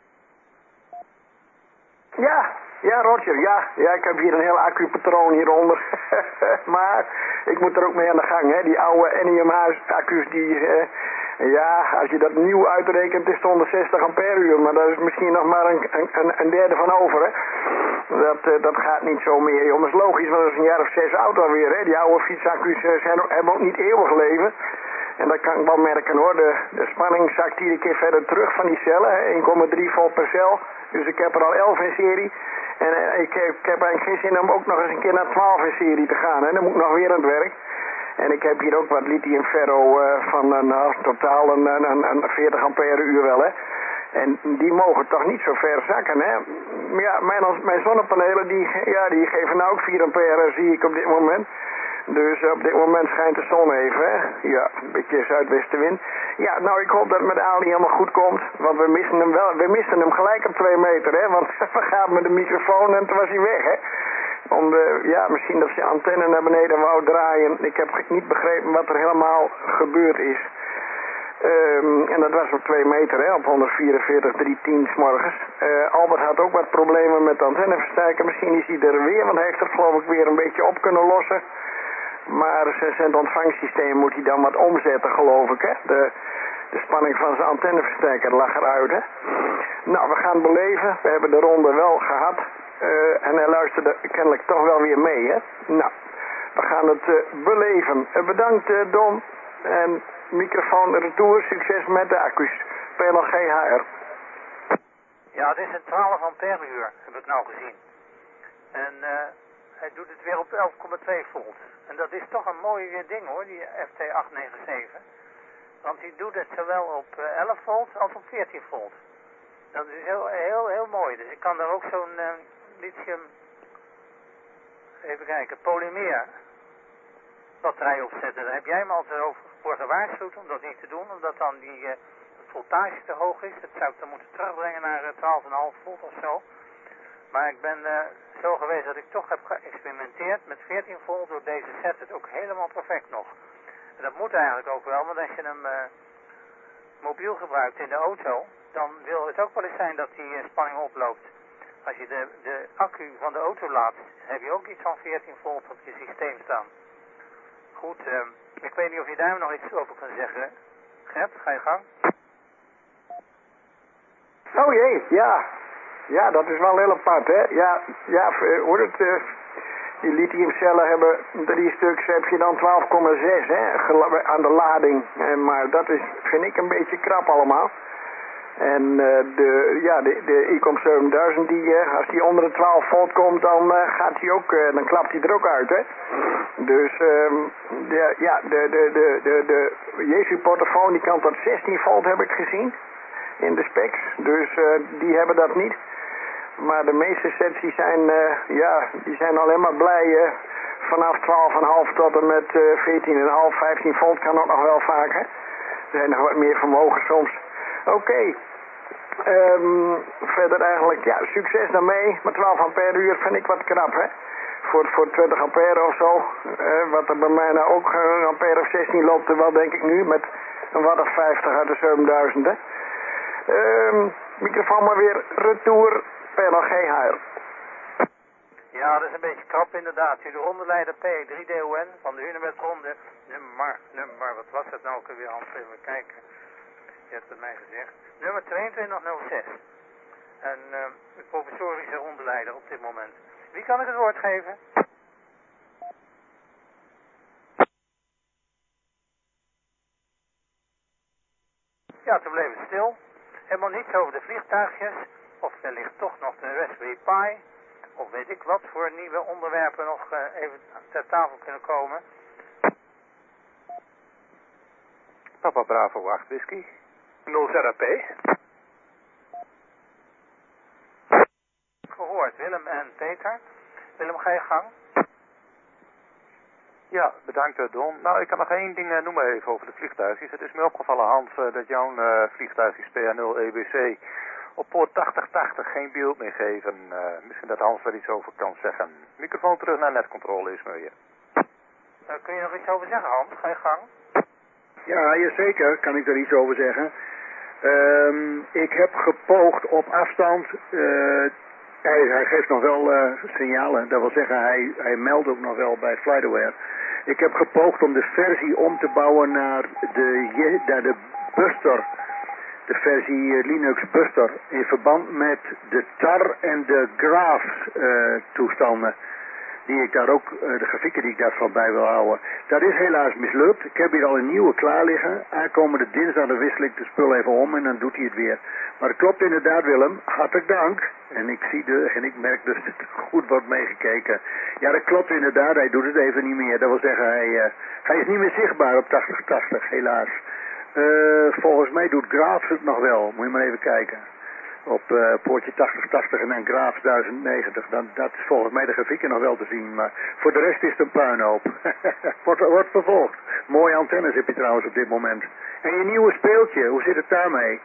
Ja, Roger, ja, ik heb hier een heel accupatroon hieronder. Maar ik moet er ook mee aan de gang, hè. Die oude NIM-accu's die, ja, als je dat nieuw uitrekent is het 160 ampère-uur, maar daar is misschien nog maar een derde van over, hè. Dat gaat niet zo meer, joh. Maar dat is logisch, want dat is een jaar of 6 oud alweer, hè. Die oude fietsaccu's hebben ook niet eeuwig leven. En dat kan ik wel merken, hoor. De spanning zakt iedere keer verder terug van die cellen, 1,3 volt per cel. Dus ik heb er al 11 in serie. En ik heb eigenlijk geen zin om ook nog eens een keer naar 12 in serie te gaan, hè. Dan moet ik nog weer aan het werk. En ik heb hier ook wat lithium ferro van totaal een 40 ampère uur wel, hè. En die mogen toch niet zo ver zakken, hè. Ja, mijn zonnepanelen, die geven nou ook 4 ampère, zie ik op dit moment. Dus op dit moment schijnt de zon even, hè. Ja, een beetje zuidwestenwind. Ja, nou, ik hoop dat het met Ali helemaal goed komt. Want we missen hem wel. We misten hem gelijk op 2 meter, hè. Want we gaan met de microfoon en toen was hij weg, hè. Ja, misschien dat ze antenne naar beneden wou draaien. Ik heb niet begrepen wat er helemaal gebeurd is. En dat was op 2 meter, hè, op 144, 310 's morgens. Albert had ook wat problemen met de antenneversterker. Misschien is hij er weer, want hij heeft het geloof ik weer een beetje op kunnen lossen. Maar zijn zendontvangssysteem moet hij dan wat omzetten, geloof ik, hè. De spanning van zijn antenneversterker lag eruit, hè. Nou, we gaan beleven. We hebben de ronde wel gehad. En hij luisterde kennelijk toch wel weer mee, hè. Nou, we gaan het beleven. Bedankt, Don. En microfoon retour. Succes met de accu's. PLG HR. Ja, het is een 12 ampère uur, heb ik nou gezien. En hij doet het weer op 11,2 volt. En dat is toch een mooi ding hoor, die FT897. Want die doet het zowel op 11 volt als op 14 volt. Dat is heel mooi. Dus ik kan daar ook zo'n lithium, even kijken, polymeer batterij op zetten. Daar heb jij me altijd voor gewaarschuwd om dat niet te doen, omdat dan die voltage te hoog is. Dat zou ik dan moeten terugbrengen naar 12,5 volt of zo. Maar ik ben zo geweest dat ik toch heb geëxperimenteerd met 14 volt door deze set. Het ook helemaal perfect nog. En dat moet eigenlijk ook wel, want als je hem mobiel gebruikt in de auto, dan wil het ook wel eens zijn dat die spanning oploopt. Als je de accu van de auto laat, heb je ook iets van 14 volt op je systeem staan. Goed, ik weet niet of je daar nog iets over kan zeggen. Gert, ga je gang. Oh jee, ja. Ja, dat is wel heel apart, hè. Ja, hoor het, die lithiumcellen hebben 3 stuks, heb je dan 12,6, hè, aan de lading. Maar dat is, vind ik, een beetje krap allemaal. En de ICOM 7000, als die onder de 12 volt komt, dan gaat die ook, dan klapt die er ook uit, hè. Dus, de Jesu-portofoon, die kan tot 16 volt, heb ik gezien, in de specs. Dus, die hebben dat niet. Maar de meeste sets, die zijn alleen maar blij, vanaf 12,5 tot en met 14,5, 15 volt kan ook nog wel vaker. Er zijn nog wat meer vermogen soms. Oké. Verder eigenlijk, ja, succes daarmee. Maar 12 ampère uur vind ik wat krap, hè. Voor 20 ampère of zo. Wat er bij mij nou ook een ampère of 16 loopt er wel, denk ik nu. Met een watt of 50 uit de 7000, hè. Microfoon maar weer retour. PLG HR. Ja, dat is een beetje krap inderdaad. De rondeleider P3DON van de Unimet-ronde. Nummer, wat was dat nou ook alweer, Hans? Even kijken. Je hebt het mij gezegd. Nummer 2206. En de provisorische rondeleider op dit moment. Wie kan ik het woord geven? Ja, toen bleef het stil. Helemaal niets over de vliegtuigjes. Of wellicht toch nog de Raspberry Pi. Of weet ik wat voor nieuwe onderwerpen nog even ter tafel kunnen komen. Papa Bravo 8 Whisky. 0ZP. Gehoord, Willem en Peter. Willem, ga je gang. Ja, bedankt Don. Nou, ik kan nog één ding noemen even over de vliegtuigjes. Het is me opgevallen, Hans, dat jouw vliegtuigjes PA0 EBC op poort 8080 geen beeld meer geven. Misschien dat Hans er iets over kan zeggen. Microfoon terug naar netcontrole is me weer. Kun je nog iets over zeggen, Hans? Ga je gang. Ja, jazeker, kan ik daar iets over zeggen. Ik heb gepoogd op afstand. Hij geeft nog wel signalen. Dat wil zeggen, hij meldt ook nog wel bij FlightAware. Ik heb gepoogd om de versie om te bouwen naar de Buster. De versie Linux Buster. In verband met de TAR en de Graphs toestanden. Die ik daar ook, de grafieken die ik daarvan bij wil houden. Dat is helaas mislukt. Ik heb hier al een nieuwe klaar liggen. Aankomende dinsdag dan wissel ik de spul even om en dan doet hij het weer. Maar het klopt inderdaad, Willem. Hartelijk dank. En ik merk dus dat er goed wordt meegekeken. Ja, dat klopt inderdaad. Hij doet het even niet meer. Dat wil zeggen, hij is niet meer zichtbaar op 8080, helaas. Volgens mij doet Graphs het nog wel. Moet je maar even kijken. Op poortje 8080 en dan Graphs 1090. Dat is volgens mij de grafieken nog wel te zien. Maar voor de rest is het een puinhoop. wordt vervolgd. Mooie antennes heb je trouwens op dit moment. En je nieuwe speeltje, hoe zit het daarmee?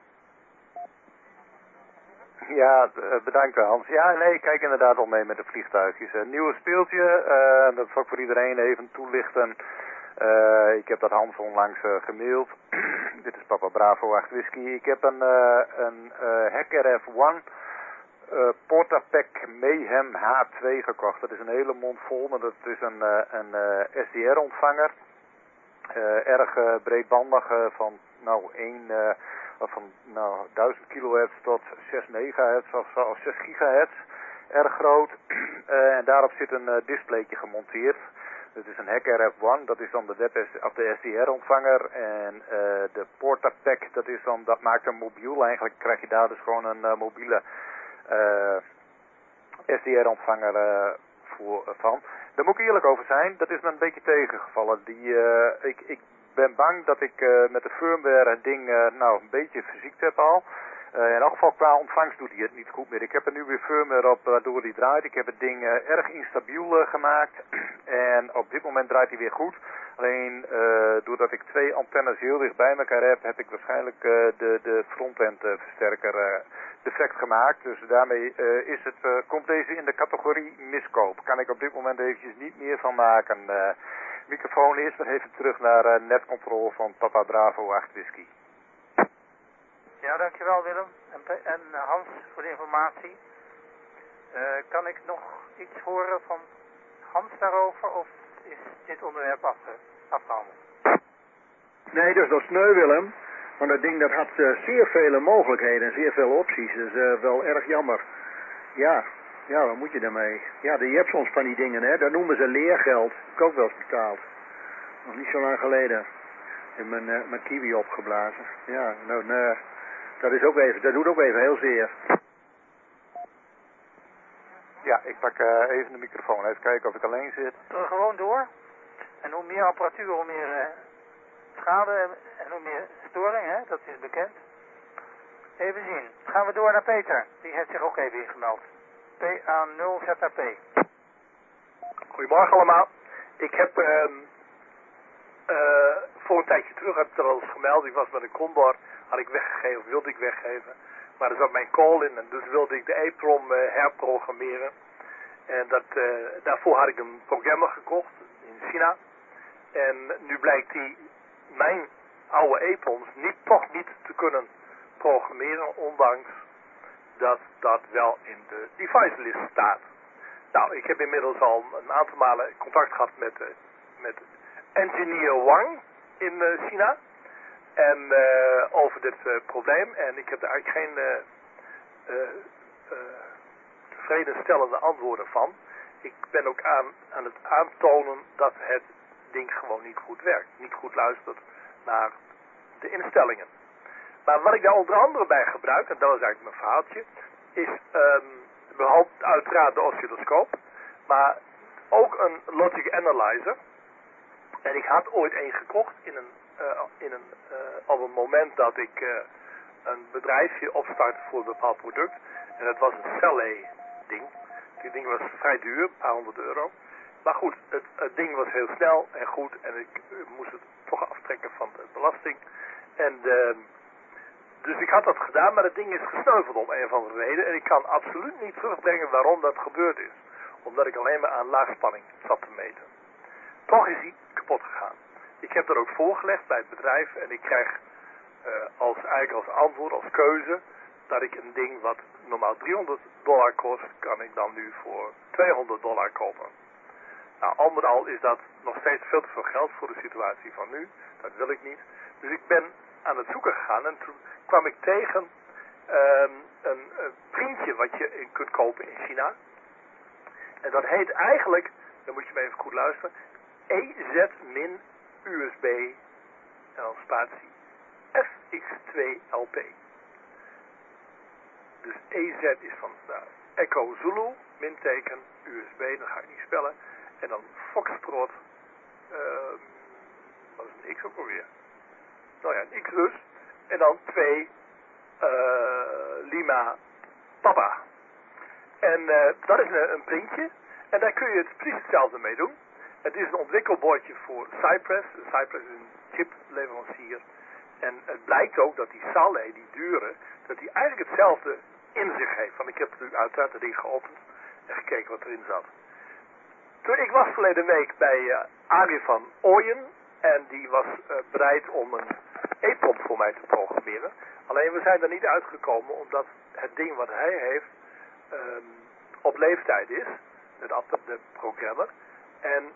Ja, bedankt Hans. Ja, nee, ik kijk inderdaad al mee met de vliegtuigjes. Een nieuwe speeltje, dat zal ik voor iedereen even toelichten. Ik heb dat Hans onlangs gemaild. Dit is Papa Bravo 8 Whisky. Ik heb een Hack RF1 Portapack Mayhem H2 gekocht. Dat is een hele mond vol, maar dat is een SDR-ontvanger. Erg breedbandig van 1000 kilohertz tot 6 megahertz of 6 gigahertz. Erg groot. En daarop zit een displaytje gemonteerd. Het is een Hack RF1, dat is dan de SDR-ontvanger. En de Portapack, dat maakt een mobiel. Eigenlijk krijg je daar dus gewoon een mobiele SDR-ontvanger van. Daar moet ik eerlijk over zijn, dat is me een beetje tegengevallen. Ik ben bang dat ik met de firmware het ding een beetje verziekt heb al. In elk geval qua ontvangst doet hij het niet goed meer. Ik heb er nu weer firmware op waardoor hij draait. Ik heb het ding erg instabiel gemaakt. En op dit moment draait hij weer goed. Alleen doordat ik 2 antennes heel dicht bij elkaar heb ik waarschijnlijk de frontend versterker defect gemaakt. Dus daarmee komt deze in de categorie miskoop. Kan ik op dit moment eventjes niet meer van maken. Microfoon eerst maar even terug naar netcontrole van Papa Bravo 8 Whisky. Ja, dankjewel Willem en Hans voor de informatie. Kan ik nog iets horen van Hans daarover of is dit onderwerp afgehandeld? Nee, dat is nog sneu, Willem. Want dat ding dat had zeer vele mogelijkheden en zeer veel opties. Dus wel erg jammer. Ja, wat moet je daarmee? Ja, je hebt soms van die dingen, hè. Dat noemen ze leergeld. Ik heb ook wel eens betaald. Nog niet zo lang geleden. In mijn kiwi opgeblazen. Ja, dat doet ook even heel zeer. Ja, ik pak even de microfoon. Even kijken of ik alleen zit. Gewoon door. En hoe meer apparatuur, hoe meer schade en hoe meer storing, hè? Dat is bekend. Even zien. Gaan we door naar Peter. Die heeft zich ook even ingemeld. PA0ZAP. Goedemorgen allemaal. Ik heb voor een tijdje terug, heb ik er al eens gemeld, ik was met een Condor, had ik weggegeven, wilde ik weggeven. Maar er zat mijn call in en dus wilde ik de EEPROM herprogrammeren. En daarvoor had ik een programma gekocht in China. En nu blijkt mijn oude EEPROMs toch niet te kunnen programmeren, ondanks dat dat wel in de device list staat. Nou, ik heb inmiddels al een aantal malen contact gehad met Engineer Wang in China. En over dit probleem. En ik heb daar eigenlijk geen tevredenstellende antwoorden van. Ik ben ook aan het aantonen dat het ding gewoon niet goed werkt. Niet goed luistert naar de instellingen. Maar wat ik daar onder andere bij gebruik, en dat was eigenlijk mijn verhaaltje, is behalve uiteraard de oscilloscoop, maar ook een logic analyzer. En ik had ooit een gekocht op een moment dat ik een bedrijfje opstartte voor een bepaald product. En dat was een Celle ding. Die ding was vrij duur, een paar €100. Maar goed, het ding was heel snel en goed en ik moest het toch aftrekken van de belasting. En dus ik had dat gedaan, maar het ding is gesneuveld om een of andere reden. En ik kan absoluut niet terugbrengen waarom dat gebeurd is. Omdat ik alleen maar aan laagspanning zat te meten. Toch is hij kapot gegaan. Ik heb er ook voorgelegd bij het bedrijf en ik krijg eigenlijk als antwoord, als keuze, dat ik een ding wat normaal $300 kost, kan ik dan nu voor $200 kopen. Nou, al met al is dat nog steeds veel te veel geld voor de situatie van nu. Dat wil ik niet. Dus ik ben aan het zoeken gegaan en toen kwam ik tegen een printje wat je kunt kopen in China. En dat heet eigenlijk, dan moet je me even goed luisteren, EZ-USB en dan spatie FX2LP. Dus EZ is van Echo Zulu, minteken, USB, dat ga ik niet spellen. En dan Foxtrot, wat is een X ook alweer? Nou ja, een X dus. En dan 2 Lima Papa. En dat is een printje. En daar kun je het precies hetzelfde mee doen. Het is een ontwikkelbordje voor Cypress. Cypress is een chipleverancier. En het blijkt ook dat die Celle, die dure, dat die eigenlijk hetzelfde in zich heeft. Want ik heb natuurlijk uiteraard het ding geopend en gekeken wat erin zat. Toen ik was verleden week bij Arie van Ooyen En die was bereid om een e-pomp voor mij te programmeren. Alleen we zijn er niet uitgekomen omdat het ding wat hij heeft op leeftijd is. De programmer. En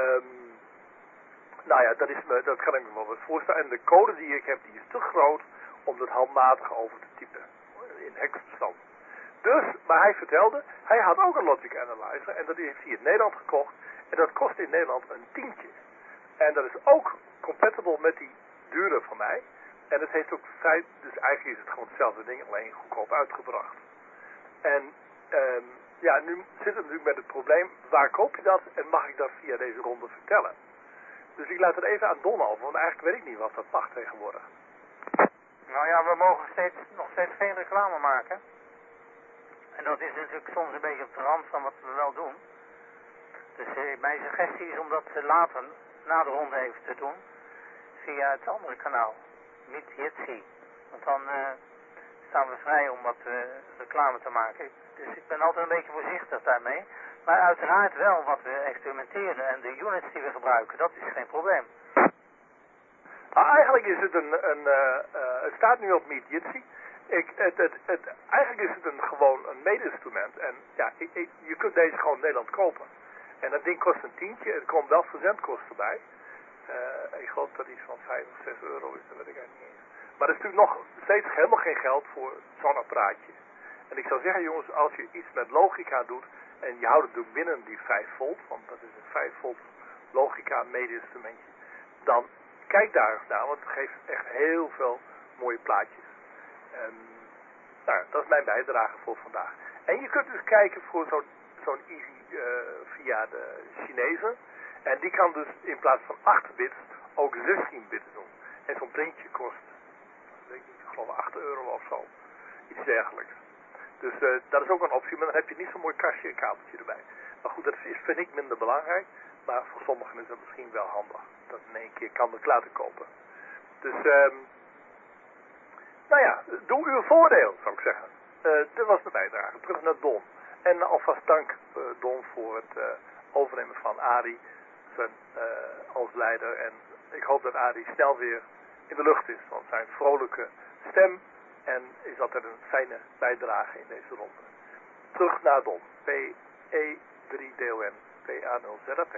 nou ja, dat kan ik me wel wat voorstellen. En de code die ik heb, die is te groot om dat handmatig over te typen. In heksenstand. Dus, maar hij vertelde, hij had ook een Logic Analyzer. En dat heeft hij in Nederland gekocht. En dat kost in Nederland een tientje. En dat is ook compatible met die dure van mij. En het heeft ook dus eigenlijk is het gewoon hetzelfde ding, alleen goedkoop uitgebracht. En ja, nu zit het natuurlijk met het probleem, waar koop je dat en mag ik dat via deze ronde vertellen? Dus ik laat het even aan Don over, want eigenlijk weet ik niet wat dat mag tegenwoordig. Nou ja, we mogen nog steeds geen reclame maken. En dat is natuurlijk soms een beetje op de rand van wat we wel doen. Dus mijn suggestie is om dat later, na de ronde even te doen, via het andere kanaal, Meet Jitsi. Want dan staan we vrij om wat reclame te maken. Dus ik ben altijd een beetje voorzichtig daarmee. Maar uiteraard wel wat we experimenteren en de units die we gebruiken, dat is geen probleem. Eigenlijk is het het staat nu op Meet Jitsi. Eigenlijk is het gewoon een meetinstrument. En ja, je kunt deze gewoon in Nederland kopen. En dat ding kost een tientje. Er komt wel verzendkosten bij. Ik geloof dat iets van 5 of 6 euro is. Dat weet ik eigenlijk niet eens. Maar er is natuurlijk nog steeds helemaal geen geld voor zo'n apparaatje. En ik zou zeggen, jongens, als je iets met logica doet. En je houdt het natuurlijk binnen die 5 volt. Want dat is een 5 volt logica meetinstrumentje. Dan kijk daar eens naar. Want het geeft echt heel veel mooie plaatjes. Nou, dat is mijn bijdrage voor vandaag. En je kunt dus kijken voor zo'n Easy via de Chinezen. En die kan dus in plaats van 8 bits ook 16 bits doen. En zo'n printje kost, weet ik niet, ik geloof 8 euro of zo. Iets dergelijks. Dus dat is ook een optie, maar dan heb je niet zo'n mooi kastje en kabeltje erbij. Maar goed, dat vind ik minder belangrijk. Maar voor sommigen is dat misschien wel handig. Dat in één keer kan ik laten kopen. Dus nou ja, doe uw voordeel, zou ik zeggen. Dat was de bijdrage. Terug naar Don. En alvast dank Don voor het overnemen van Arie als leider. En ik hoop dat Arie snel weer in de lucht is. Want zijn vrolijke stem en is altijd een fijne bijdrage in deze ronde. Terug naar Don. PE3DON PA0ZAP.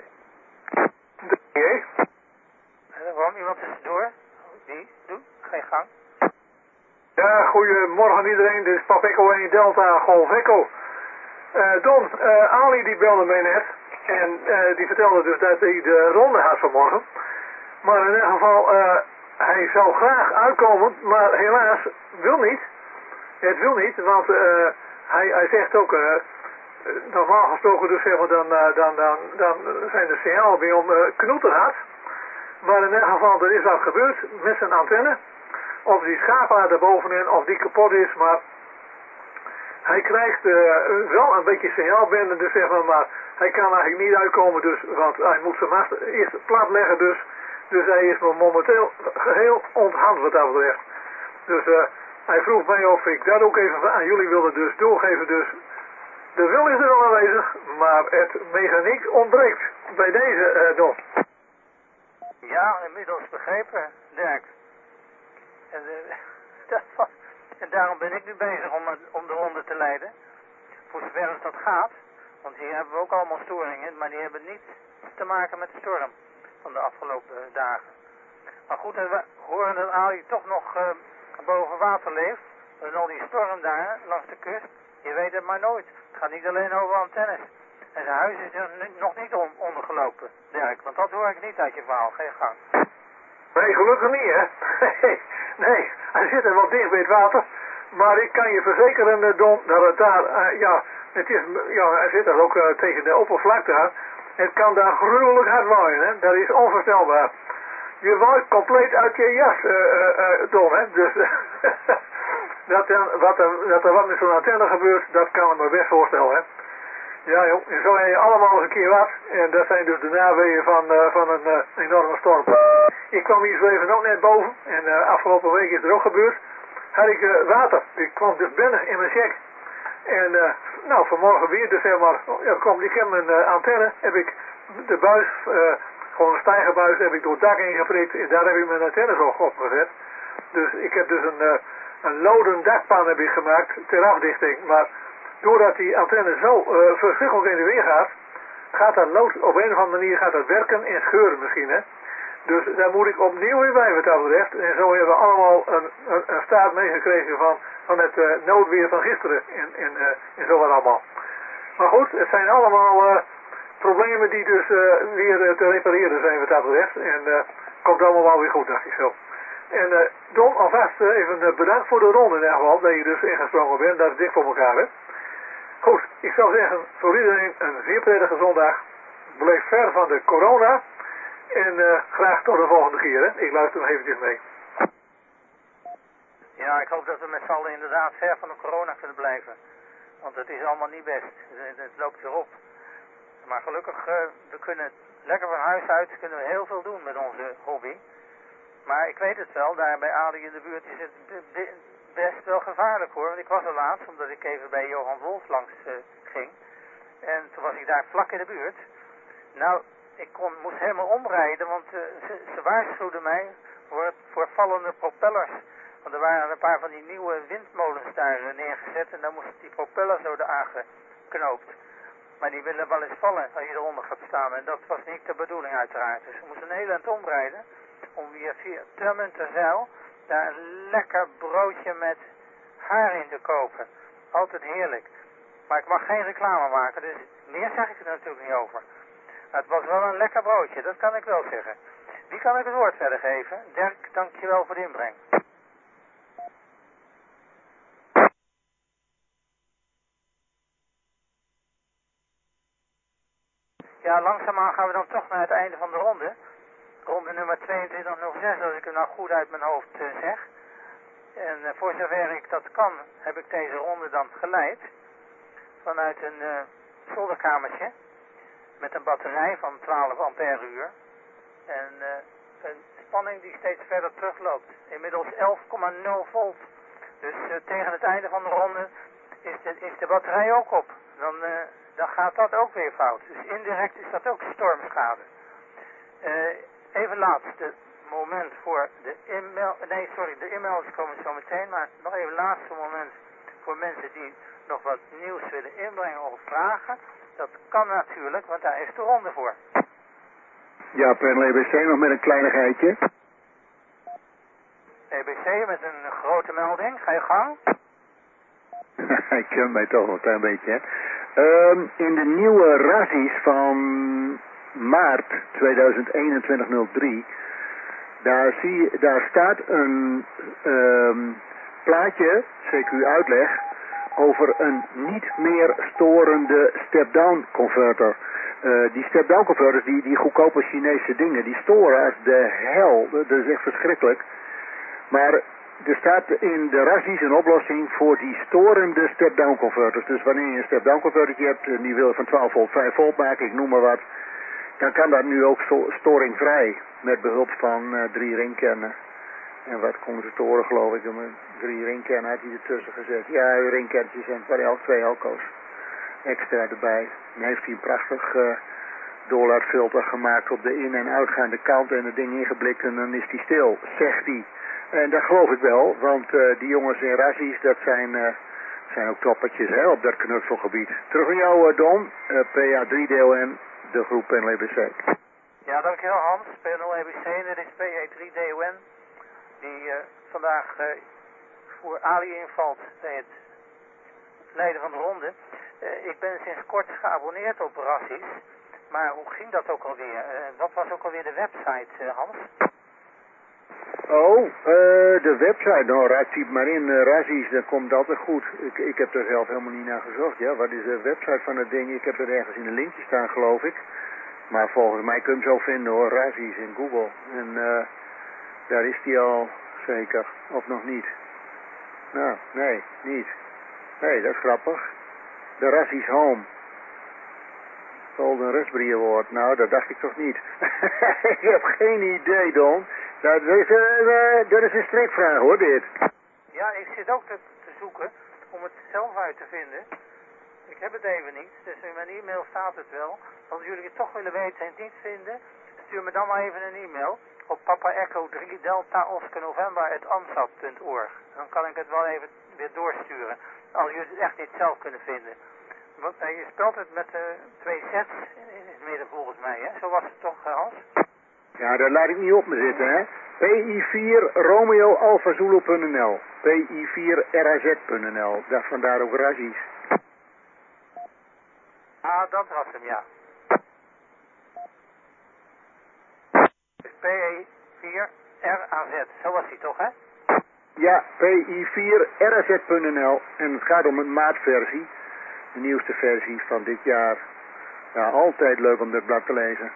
Er kwam iemand tussendoor. Wie? Doe. Geen gang. Ja, goedemorgen iedereen. Dit is Pap Echo 1 Delta Golf Echo. Don, Ali die belde mij net. En die vertelde dus dat hij de ronde had vanmorgen. Maar in ieder geval, hij zou graag uitkomen, maar helaas wil niet. Het wil niet, want hij zegt ook, normaal gesproken dus zeg maar, dan zijn de signalen bij hem knoeterhard. Maar in ieder geval, er is wat gebeurd met zijn antenne. Of die schaapaard erbovenin, of die kapot is, maar hij krijgt wel een beetje signaalbenden, dus zeg maar hij kan eigenlijk niet uitkomen, dus, want hij moet zijn mast eerst plat leggen, dus hij is momenteel geheel onthand wat dat betreft. Dus hij vroeg mij of ik dat ook even aan jullie wilde dus doorgeven, dus de wil is er wel aanwezig, maar het mechaniek ontbreekt bij deze Don. Ja, inmiddels begrepen, Dirk. En daarom ben ik nu bezig om de ronde te leiden. Voor zover als dat gaat. Want hier hebben we ook allemaal storingen. Maar die hebben niets te maken met de storm van de afgelopen dagen. Maar goed, we horen dat Ali toch nog boven water leeft. En al die storm daar langs de kust. Je weet het maar nooit. Het gaat niet alleen over antennes. En zijn huis is er nog niet ondergelopen, Dirk. Want dat hoor ik niet uit je verhaal. Geen gang. Nee, gelukkig niet, hè. Nee, hij zit er wel dicht bij het water. Maar ik kan je verzekeren, Don, dat het daar, hij zit er ook tegen de oppervlakte aan. Het kan daar gruwelijk hard waaien, hè. Dat is onvoorstelbaar. Je waait compleet uit je jas, Don, hè. Dus dat er wat met zo'n antenne gebeurt, dat kan ik me best voorstellen, hè. Ja joh, en zo heb je allemaal eens een keer wat. En dat zijn dus de naweeën van een enorme storm. Ik kwam hier zo even ook net boven. En afgelopen week is er ook gebeurd. Had ik water. Ik kwam dus binnen in mijn check. En vanmorgen weer dus zeg maar. Ik heb mijn antenne, heb ik de buis Gewoon een stijgerbuis heb ik door het dak ingeprikt en daar heb ik mijn antennes op gezet. Dus ik heb dus een loden dakpan heb ik gemaakt ter afdichting. Maar doordat die antenne zo verschrikkelijk in de weer gaat dat lood op een of andere manier gaat dat werken en scheuren misschien, hè. Dus daar moet ik opnieuw weer bij wat dat betreft. En zo hebben we allemaal een staat meegekregen van het noodweer van gisteren en zo wat allemaal. Maar goed, het zijn allemaal problemen die dus weer te repareren zijn wat dat betreft. En komt allemaal wel weer goed, dacht ik zo. En Don, alvast even bedankt voor de ronde in ieder geval, dat je dus ingesprongen bent. Dat is dik voor elkaar, hè. Goed, ik zou zeggen voor iedereen een zeer prettige zondag. Blijf ver van de corona. En graag tot de volgende keer, hè. Ik luister nog eventjes mee. Ja, ik hoop dat we met z'n allen inderdaad ver van de corona kunnen blijven. Want het is allemaal niet best. Het loopt erop. Maar gelukkig, we kunnen lekker van huis uit, kunnen we heel veel doen met onze hobby. Maar ik weet het wel, daar bij Ali in de buurt is het best wel gevaarlijk hoor. Want ik was er laatst, omdat ik even bij Johan Wolf langs ging. En toen was ik daar vlak in de buurt. Nou, ik moest helemaal omrijden, want ze waarschuwden mij voor vallende propellers. Want er waren een paar van die nieuwe windmolens daar neergezet en dan moest die propellers worden aangeknoopt. Maar die willen wel eens vallen als je eronder gaat staan en dat was niet de bedoeling uiteraard. Dus we moesten een heel eind omrijden om weer via Termunterzeil daar een lekker broodje met haring te kopen. Altijd heerlijk. Maar ik mag geen reclame maken, dus meer zeg ik er natuurlijk niet over. Het was wel een lekker broodje, dat kan ik wel zeggen. Wie kan ik het woord verder geven? Dirk, dankjewel voor de inbreng. Ja, langzaamaan gaan we dan toch naar het einde van de ronde. Ronde nummer 2206, als ik hem nou goed uit mijn hoofd zeg. En voor zover ik dat kan, heb ik deze ronde dan geleid. Vanuit een zolderkamertje. Met een batterij van 12 ampère uur. En een spanning die steeds verder terugloopt. Inmiddels 11,0 volt. Dus tegen het einde van de ronde is de batterij ook op. Dan gaat dat ook weer fout. Dus indirect is dat ook stormschade. Even laatste moment voor de e-mail. Nee, sorry, de e-mails komen zo meteen. Maar nog even laatste moment voor mensen die nog wat nieuws willen inbrengen of vragen. Dat kan natuurlijk, want daar is de ronde voor. Ja, per EBC nog met een kleinigheidje. EBC met een grote melding. Ga je gang? Ik ken mij toch wel een klein beetje, hè. In de nieuwe RASI's van maart 2021-03, daar staat een plaatje, CQ uitleg, over een niet meer storende step-down converter. Die step-down converters, die goedkope Chinese dingen, die storen als de hel. Dat is echt verschrikkelijk. Maar er staat in de RASI's een oplossing voor die storende step-down converters. Dus wanneer je een step-down converter hebt en die wil van 12 volt 5 volt maken, ik noem maar wat, dan kan dat nu ook storingvrij met behulp van 3 ringkernen. En wat condensoren geloof ik, 3 ringkernen had hij ertussen gezet. Ja, ringkerntjes en 2 elko's extra erbij. Dan heeft hij een prachtig doorlaatfilter gemaakt op de in- en uitgaande kant en het ding ingeblikt en dan is hij stil, zegt hij. En dat geloof ik wel, want die jongens in RASI's, dat zijn ook toppertjes hè, op dat knutselgebied. Terug naar jou Don, PA3DON, de groep Panel EBC. Ja, dankjewel Hans, Panel EBC, dit is PA3DON, die vandaag voor Ali invalt bij het leiden van de ronde. Ik ben sinds kort geabonneerd op RASI's, maar hoe ging dat ook alweer? Wat was ook alweer de website, Hans? Oh, de website, nou typ maar in RASI's, dat komt altijd goed. Ik heb er zelf helemaal niet naar gezocht, ja. Wat is de website van het ding? Ik heb er ergens in een linkje staan, geloof ik. Maar volgens mij kun je hem zo vinden hoor, RASI's in Google. En daar is die al zeker, of nog niet? Nou, nee, niet. Nee, dat is grappig. De RASI's Home. Golden Raspberry Award, nou dat dacht ik toch niet. Ik heb geen idee, Don. Dat is een strikvraag hoor, dit. Ja, ik zit ook te zoeken om het zelf uit te vinden. Ik heb het even niet, dus in mijn e-mail staat het wel. Als jullie het toch willen weten en het niet vinden, stuur me dan maar even een e-mail op Papa Echo 3 Delta Oscar November @ansat.org. Dan kan ik het wel even weer doorsturen. Als jullie het echt niet zelf kunnen vinden. Want je spelt het met 2 sets in het midden volgens mij, hè? Zo was het toch, Hans? Ja, dat laat ik niet op me zitten, hè. PI4 Romeo Alfa Zulu.nl. PI4 RAZ.nl. Vandaar ook Razies. Ah, dat was hem, ja. PE4 RAZ, zo was hij toch, hè? Ja, PI4 RAZ.nl. En het gaat om een maatversie. De nieuwste versie van dit jaar. Ja, altijd leuk om dat blad te lezen.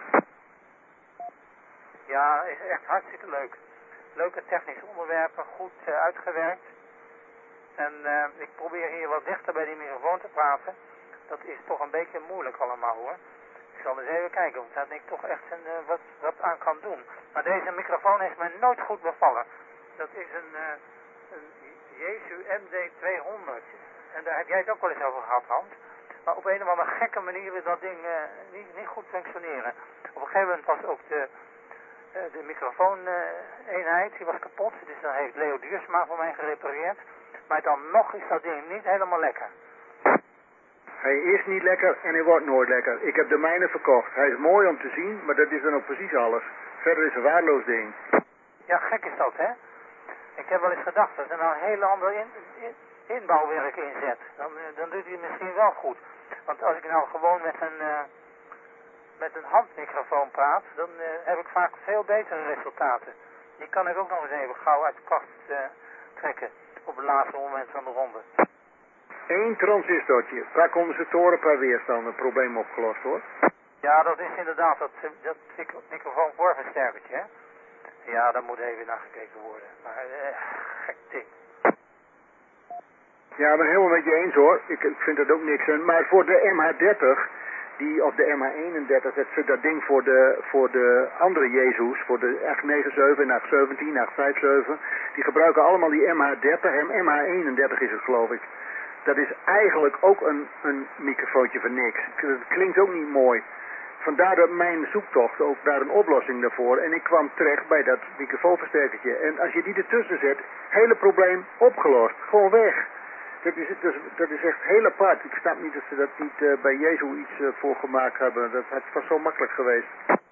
Ja, is echt hartstikke leuk. Leuke technische onderwerpen, goed uitgewerkt. En ik probeer hier wat dichter bij die microfoon te praten. Dat is toch een beetje moeilijk allemaal, hoor. Ik zal eens even kijken of dat ik toch echt wat aan kan doen. Maar deze microfoon heeft mij nooit goed bevallen. Dat is een Jesu MD200. En daar heb jij het ook wel eens over gehad, Hans. Maar op een of andere gekke manier wil dat ding niet goed functioneren. Op een gegeven moment was ook de microfoon-eenheid, die was kapot. Dus dan heeft Leo Duursma voor mij gerepareerd. Maar dan nog is dat ding niet helemaal lekker. Hij is niet lekker en hij wordt nooit lekker. Ik heb de mijne verkocht. Hij is mooi om te zien, maar dat is dan ook precies alles. Verder is een waardeloos ding. Ja, gek is dat, hè? Ik heb wel eens gedacht dat er nou een hele andere inbouwwerk in zet. Dan doet hij het misschien wel goed. Want als ik nou gewoon met een handmicrofoon praat, dan heb ik vaak veel betere resultaten. Die kan ik ook nog eens even gauw uit de kast trekken op het laatste moment van de ronde. 1 transistortje, paar condensatoren, paar weerstanden, probleem opgelost, hoor. Ja, dat is inderdaad dat microfoon voorversterkertje, hè? Ja, daar moet even naar gekeken worden. Maar gek ding. Ja, ik ben helemaal met je eens, hoor. Ik vind dat ook niks. Maar voor de MH30, of de MH31, dat ding voor de andere Jezus, voor de 897 en 817, 857, die gebruiken allemaal die MH30 en MH31 is het, geloof ik. Dat is eigenlijk ook een microfoontje van niks. Het klinkt ook niet mooi. Vandaar dat mijn zoektocht ook naar een oplossing daarvoor. En ik kwam terecht bij dat microfoonversterkertje. En als je die ertussen zet, hele probleem opgelost. Gewoon weg. Dat is echt heel apart. Ik snap niet dat ze dat niet bij Jezus iets voor gemaakt hebben. Dat was zo makkelijk geweest.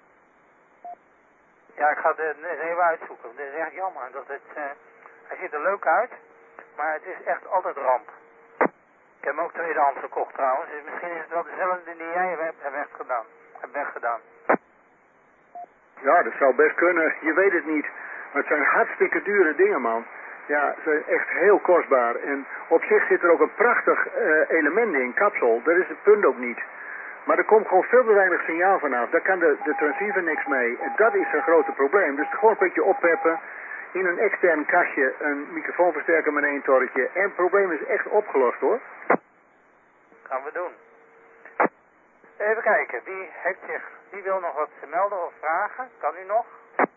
Ja, ik ga het even uitzoeken. Het is echt jammer. Hij ziet er leuk uit, maar het is echt altijd ramp. Ik heb hem ook tweedehands gekocht trouwens. Dus misschien is het wel dezelfde die jij hebt weggedaan. Ja, dat zou best kunnen. Je weet het niet. Maar het zijn hartstikke dure dingen, man. Ja, ze zijn echt heel kostbaar. En op zich zit er ook een prachtig element in, kapsel. Dat is het punt ook niet. Maar er komt gewoon veel te weinig signaal vanaf. Daar kan de transceiver niks mee. En dat is een grote probleem. Dus gewoon een beetje oppeppen. In een extern kastje een microfoonversterker met 1 torretje. En het probleem is echt opgelost, hoor. Gaan we doen. Even kijken, wie wil nog wat melden of vragen? Kan u nog?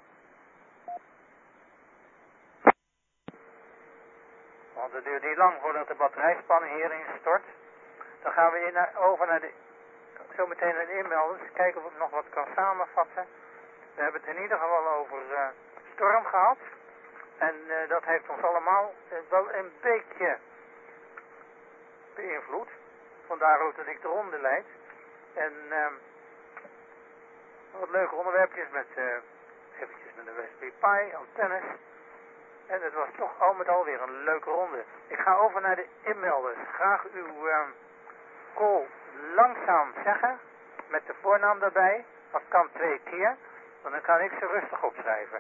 Want het duurt niet lang voordat de batterijspanning hierin stort. Dan gaan we over naar zometeen een inmelders. Kijken of ik nog wat kan samenvatten. We hebben het in ieder geval over storm gehad. En dat heeft ons allemaal wel een beetje beïnvloed. Vandaar ook dat ik de ronde leid. En wat leuke onderwerpjes eventjes met de Raspberry Pi, antennes. En het was toch al met al weer een leuke ronde. Ik ga over naar de inmelders. Graag uw call langzaam zeggen. Met de voornaam daarbij. Dat kan 2 keer. Want dan kan ik ze rustig opschrijven.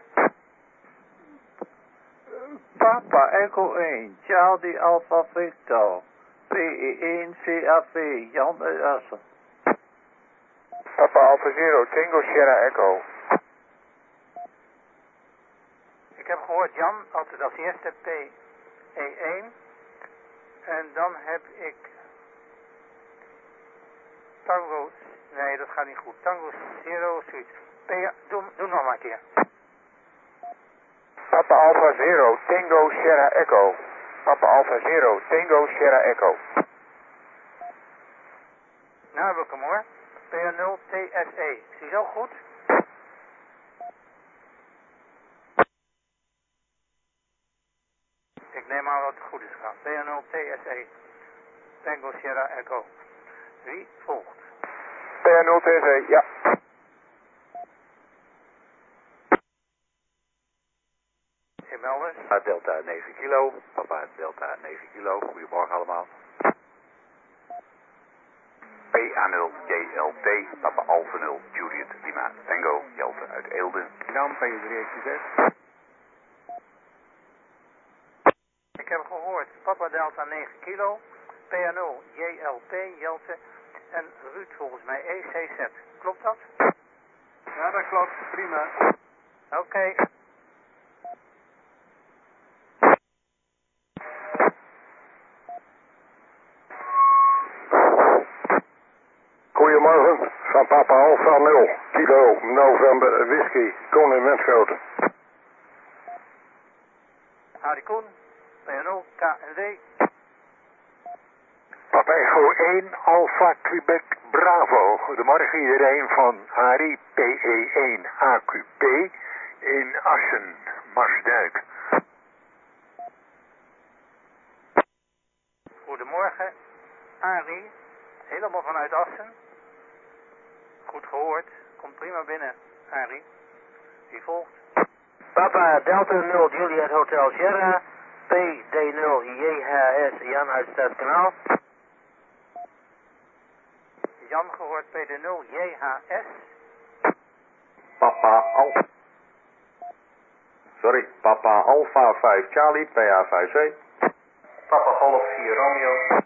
Papa Echo 1, Charlie Alpha Victor, PE1 CAV, Jan uit Assen. Papa Alpha Zero, Tango Sierra Echo. Ik heb gehoord Jan, altijd als eerste PE1. En dan heb ik Tango, nee dat gaat niet goed, Tango Zero, zoiets. Doe nog maar een keer. Papa Alpha Zero, Tango Sierra Echo. Papa Alpha Zero, Tango Sierra Echo. Nou heb ik hem hoor. PA0 TSE. Is die zo goed? goed is gegaan. PA0 TSE. Tango Sierra Echo. Wie volgt? PA0 TSE, ja. Melders. Delta 9 kilo, Papa Delta 9 kilo, goedemorgen allemaal. PA0 JLT, Papa Alpha 0, Juliet Lima Tango, Jelte uit Eelde. Dan P3 Ik heb gehoord, Papa Delta 9 kilo, PA0 JLP, Jelte en Ruud volgens mij ECZ. Klopt dat? Ja, dat klopt. Prima. Oké. Goedemorgen, van Papa Alpha 0, kilo November Whisky, Koen in Wenschoten. Harry Koen, PA0 KND. Papa Echo 1 Alpha Quebec Bravo. Goedemorgen iedereen van Harry PE1 AQP in Assen, Marsduik. Goedemorgen, Arie. Helemaal vanuit Assen. Goed gehoord. Komt prima binnen, Arie. Wie volgt? Papa Delta 0 Juliet Hotel Sierra. PD0 JHS Jan uit Stadskanaal. Jan gehoord PD0 JHS. Papa Alpha 5 Charlie, PA 5C. Papa Golf 4 Romeo.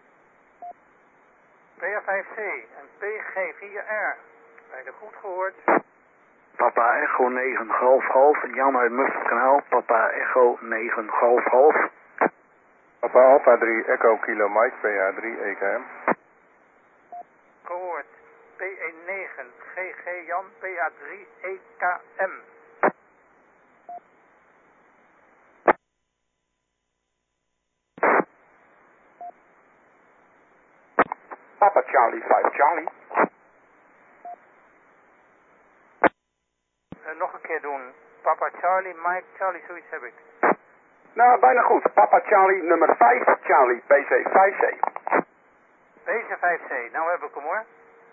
PA5C en PG4R. Beide goed gehoord. Papa Echo 9 Golf, Jan uit Musterdkanaal. Papa Echo 9 Golf. Papa Alpha 3 Echo Kilo Mike, PA 3 EKM. Gehoord. PE9 GG Jan, PA3 EKM. Papa Charlie 5 Charlie. Nog een keer doen. Papa Charlie, Mike Charlie, zoiets heb ik. Nou, bijna goed. Papa Charlie nummer 5 Charlie, PC 5C. Deze 5C, nou heb ik hem hoor.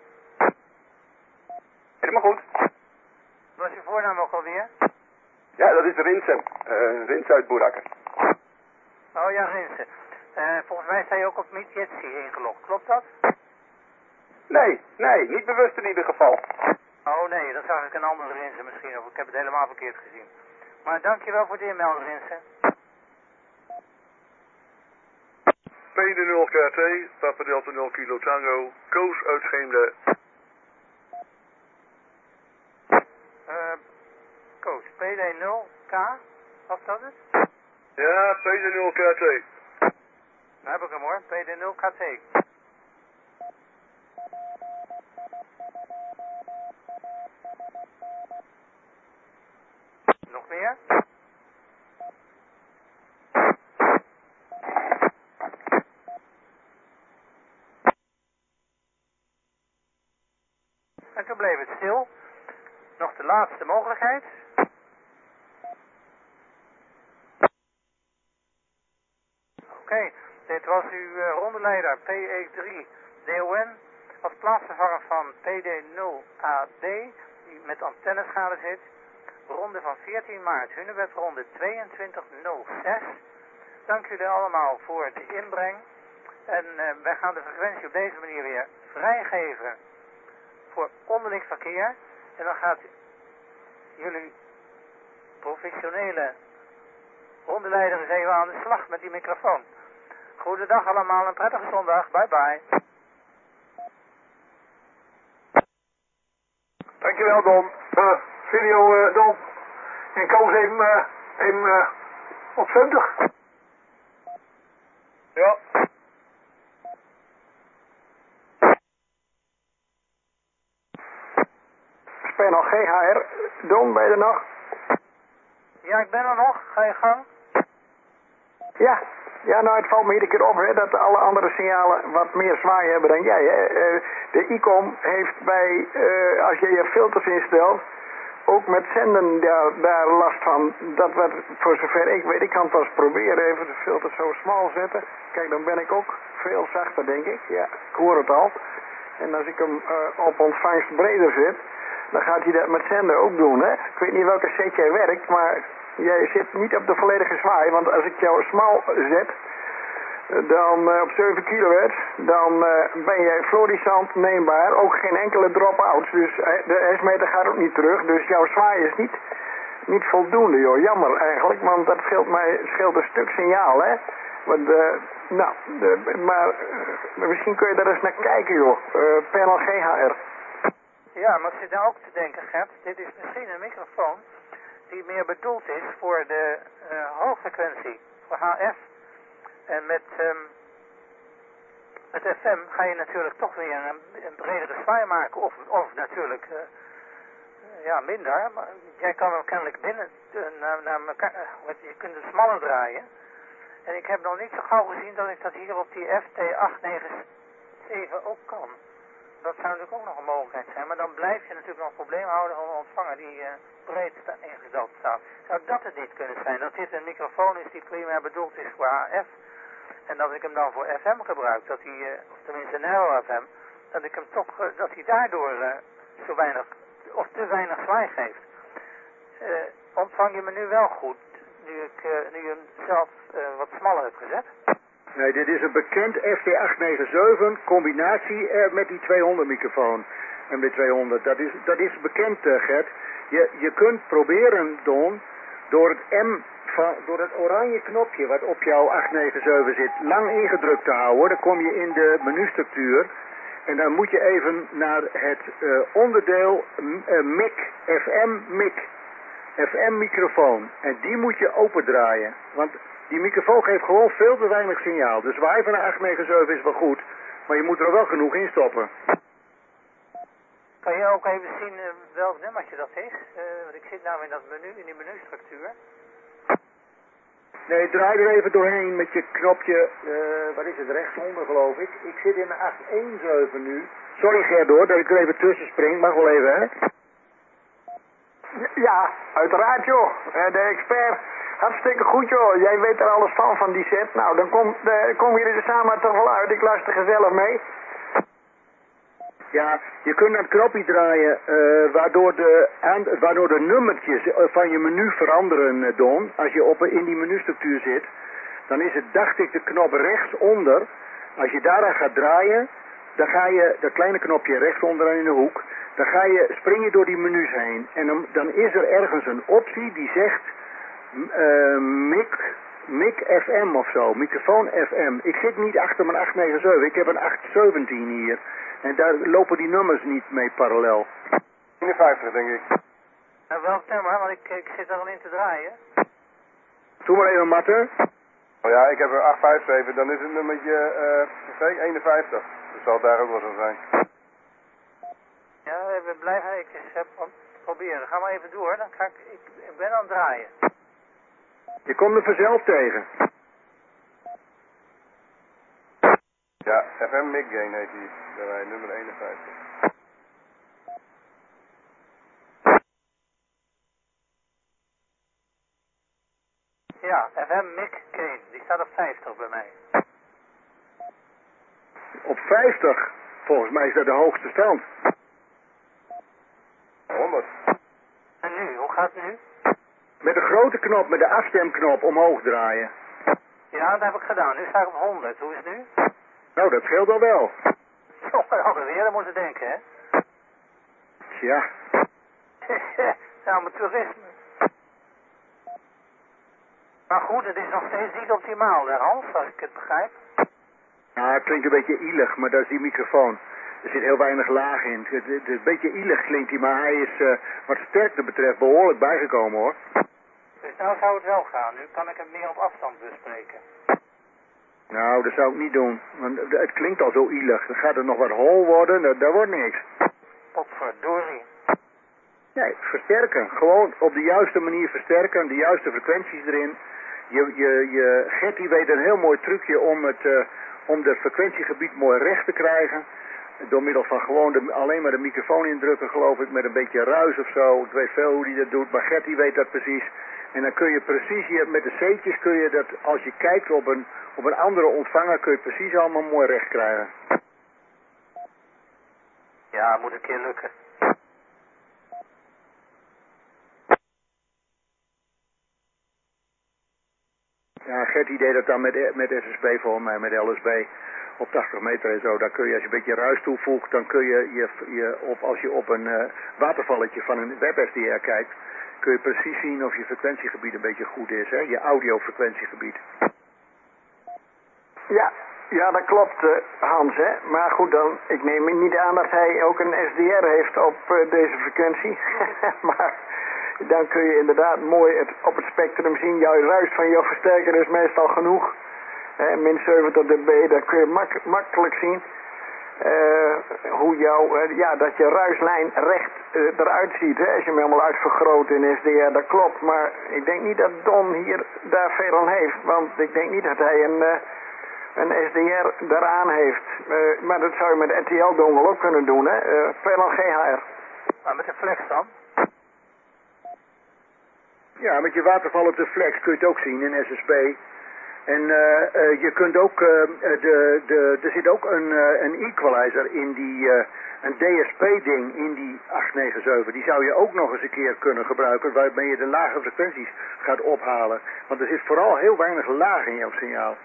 Helemaal goed. Wat is je voornaam ook alweer? Ja, dat is Rinsen. Rinsen uit Boerakker. Oh ja, Rinsen. Volgens mij sta je ook op Meet Jetsi ingelogd, klopt dat? Nee, niet bewust in ieder geval. Oh nee, dan zag ik een andere Rinsen misschien, of ik heb het helemaal verkeerd gezien. Maar dankjewel voor de inmelding, Rinsen. PD0 KT, Papa Delta 0 Kilo Tango, Koos uit Scheemde. Koos, PD0K, was dat het? Ja, PD0 KT. Dan heb ik hem hoor, PD0 KT. Nog meer? En toen bleef het stil. Nog de laatste mogelijkheid. Oké, dit was uw rondeleider PE3 DON als plaatsvervanger van PD0AD die met antenneschade zit. Ronde van 14 maart, Hunebedronde 2206. Dank jullie allemaal voor de inbreng. En wij gaan de frequentie op deze manier weer vrijgeven voor onderling verkeer. En dan gaat jullie professionele rondeleider eens even aan de slag met die microfoon. Goedendag allemaal, een prettige zondag. Bye bye. Dankjewel Don. Video Don. En Koos even op 20. Ja. Speel nog GHR. Don, ben je er nog? Ja, ik ben er nog. Ga je gang? Ja, nou het valt me iedere keer op hè, dat alle andere signalen wat meer zwaai hebben dan jij. Hè. De ICOM heeft bij, als je je filters instelt, ook met zenden daar last van. Dat werd, voor zover ik weet, ik kan het wel eens proberen, even de filter zo smal zetten. Kijk, dan ben ik ook veel zachter, denk ik. Ja, ik hoor het al. En als ik hem op ontvangst breder zet, dan gaat hij dat met zenden ook doen, hè. Ik weet niet welke set jij werkt, maar jij zit niet op de volledige zwaai. Want als ik jou smal zet, dan op 7 kilohertz, dan ben jij florissant neembaar, ook geen enkele drop-out. Dus de S-meter gaat ook niet terug, dus jouw zwaai is niet voldoende, joh. Jammer eigenlijk, want dat scheelt een stuk signaal, hè. Want, maar misschien kun je daar eens naar kijken, joh. Panel GHR. Ja, maar ik zit nou ook te denken, Gert, dit is misschien een microfoon die meer bedoeld is voor de hoogfrequentie, voor HF. En met FM ga je natuurlijk toch weer een bredere zwaai maken, of natuurlijk minder, maar jij kan hem kennelijk binnen naar elkaar, je kunt het smaller draaien. En ik heb nog niet zo gauw gezien dat ik dat hier op die FT897 ook kan. Dat zou natuurlijk ook nog een mogelijkheid zijn, maar dan blijf je natuurlijk nog een probleem houden van een ontvanger die breed ingesteld staat. Zou dat het niet kunnen zijn, dat dit een microfoon is die primair bedoeld is voor HF en dat ik hem dan voor FM gebruik, dat hij, of tenminste Nero FM, dat ik hem toch, dat hij daardoor zo weinig, of te weinig zwaai geeft. Ontvang je me nu wel goed, nu je hem zelf wat smaller hebt gezet? Nee, dit is een bekend FT897 combinatie met die 200 microfoon. MD200, dat is bekend, Gert. Je kunt proberen, Don, door het oranje knopje wat op jouw 897 zit, lang ingedrukt te houden. Dan kom je in de menustructuur. En dan moet je even naar het onderdeel FM microfoon. En die moet je opendraaien. Want die microfoon geeft gewoon veel te weinig signaal. De zwaai van een 897 is wel goed, maar je moet er wel genoeg in stoppen. Kan je ook even zien welk nummertje dat is? Want ik zit nou in dat menu, in die menustructuur. Nee, draai er even doorheen met je knopje, wat is het, rechtsonder geloof ik. Ik zit in de 817 nu. Sorry Gert hoor, dat ik er even tussen spring, mag wel even hè. Ja, uiteraard joh, de expert. Hartstikke goed joh, jij weet er alles van die set. Nou, dan kom je er samen toch wel uit, ik luister gezellig mee. Ja, je kunt een knopje draaien waardoor de nummertjes van je menu veranderen, Don. Als je in die menustructuur zit, dan is het, dacht ik, de knop rechtsonder. Als je daaraan gaat draaien, dan ga je, dat kleine knopje rechtsonder in de hoek, dan spring je door die menus heen. En dan is er ergens een optie die zegt mic FM of zo, microfoon FM. Ik zit niet achter mijn 897, ik heb een 817 hier. En daar lopen die nummers niet mee parallel. 51 denk ik. En welk nummer? Want ik zit er al in te draaien. Doe maar even, Matte. Oh ja, ik heb er 857, dan is het nummertje 51. Dat zal daar ook wel zo zijn. Ja, we blijven even proberen. Ga maar even door, dan ga ik ben aan het draaien. Je komt er vanzelf tegen. Ja, FM Mic Gain heet die, bij nummer 51. Ja, FM Mic Gain, die staat op 50 bij mij. Op 50? Volgens mij is dat de hoogste stand. 100. En nu, hoe gaat het nu? Met de grote knop, met de afstemknop omhoog draaien. Ja, dat heb ik gedaan. Nu sta ik op 100. Hoe is het nu? Nou, dat scheelt al wel. Jongen, alweer, dat moet je denken, hè? Tja. Nou, mijn toerisme. Maar goed, het is nog steeds niet optimaal, hè, Hans, als ik het begrijp. Nou, het klinkt een beetje ielig, maar dat is die microfoon. Er zit heel weinig laag in. Het is een beetje ielig klinkt hij, maar hij is wat sterkte betreft behoorlijk bijgekomen, hoor. Dus nou zou het wel gaan. Nu kan ik hem meer op afstand bespreken. Nou, dat zou ik niet doen. Want het klinkt al zo ielig. Dan gaat er nog wat hol worden, dat wordt niks. Potverdorie. Nee, versterken. Gewoon op de juiste manier versterken. De juiste frequenties erin. Gertie weet een heel mooi trucje om het frequentiegebied mooi recht te krijgen. door middel van gewoon alleen maar de microfoon indrukken, geloof ik, met een beetje ruis of zo. Ik weet veel hoe die dat doet, maar Gert die weet dat precies. En dan kun je precies hier met de C'tjes kun je dat, als je kijkt op een andere ontvanger, kun je precies allemaal mooi recht krijgen. Ja, moet een keer lukken. Ja, Gert die deed dat dan met SSB voor mij, met LSB. Op 80 meter en zo, daar kun je als je een beetje ruis toevoegt, dan kun als je op een watervalletje van een WebSDR kijkt, kun je precies zien of je frequentiegebied een beetje goed is, hè? Je audiofrequentiegebied. Ja, dat klopt, Hans, hè. Maar goed dan, ik neem niet aan dat hij ook een SDR heeft op deze frequentie. Maar dan kun je inderdaad mooi op het spectrum zien. Jouw ruis van jouw versterker is meestal genoeg. Min 70 dB, dat kun je makkelijk zien. Hoe dat je ruislijn recht eruit ziet, hè, als je hem helemaal uitvergroot in SDR, dat klopt. Maar ik denk niet dat Don hier daar veel aan heeft, want ik denk niet dat hij een SDR daaraan heeft. Maar dat zou je met RTL-dongle ook kunnen doen, hè. Veel aan GHR. Maar met de flex dan? Ja, met je waterval op de flex kun je het ook zien in SSB. En je kunt ook, er zit ook een equalizer in die, een DSP-ding in die 897. Die zou je ook nog eens een keer kunnen gebruiken, waarmee je de lage frequenties gaat ophalen. Want er zit vooral heel weinig laag in jouw signaal.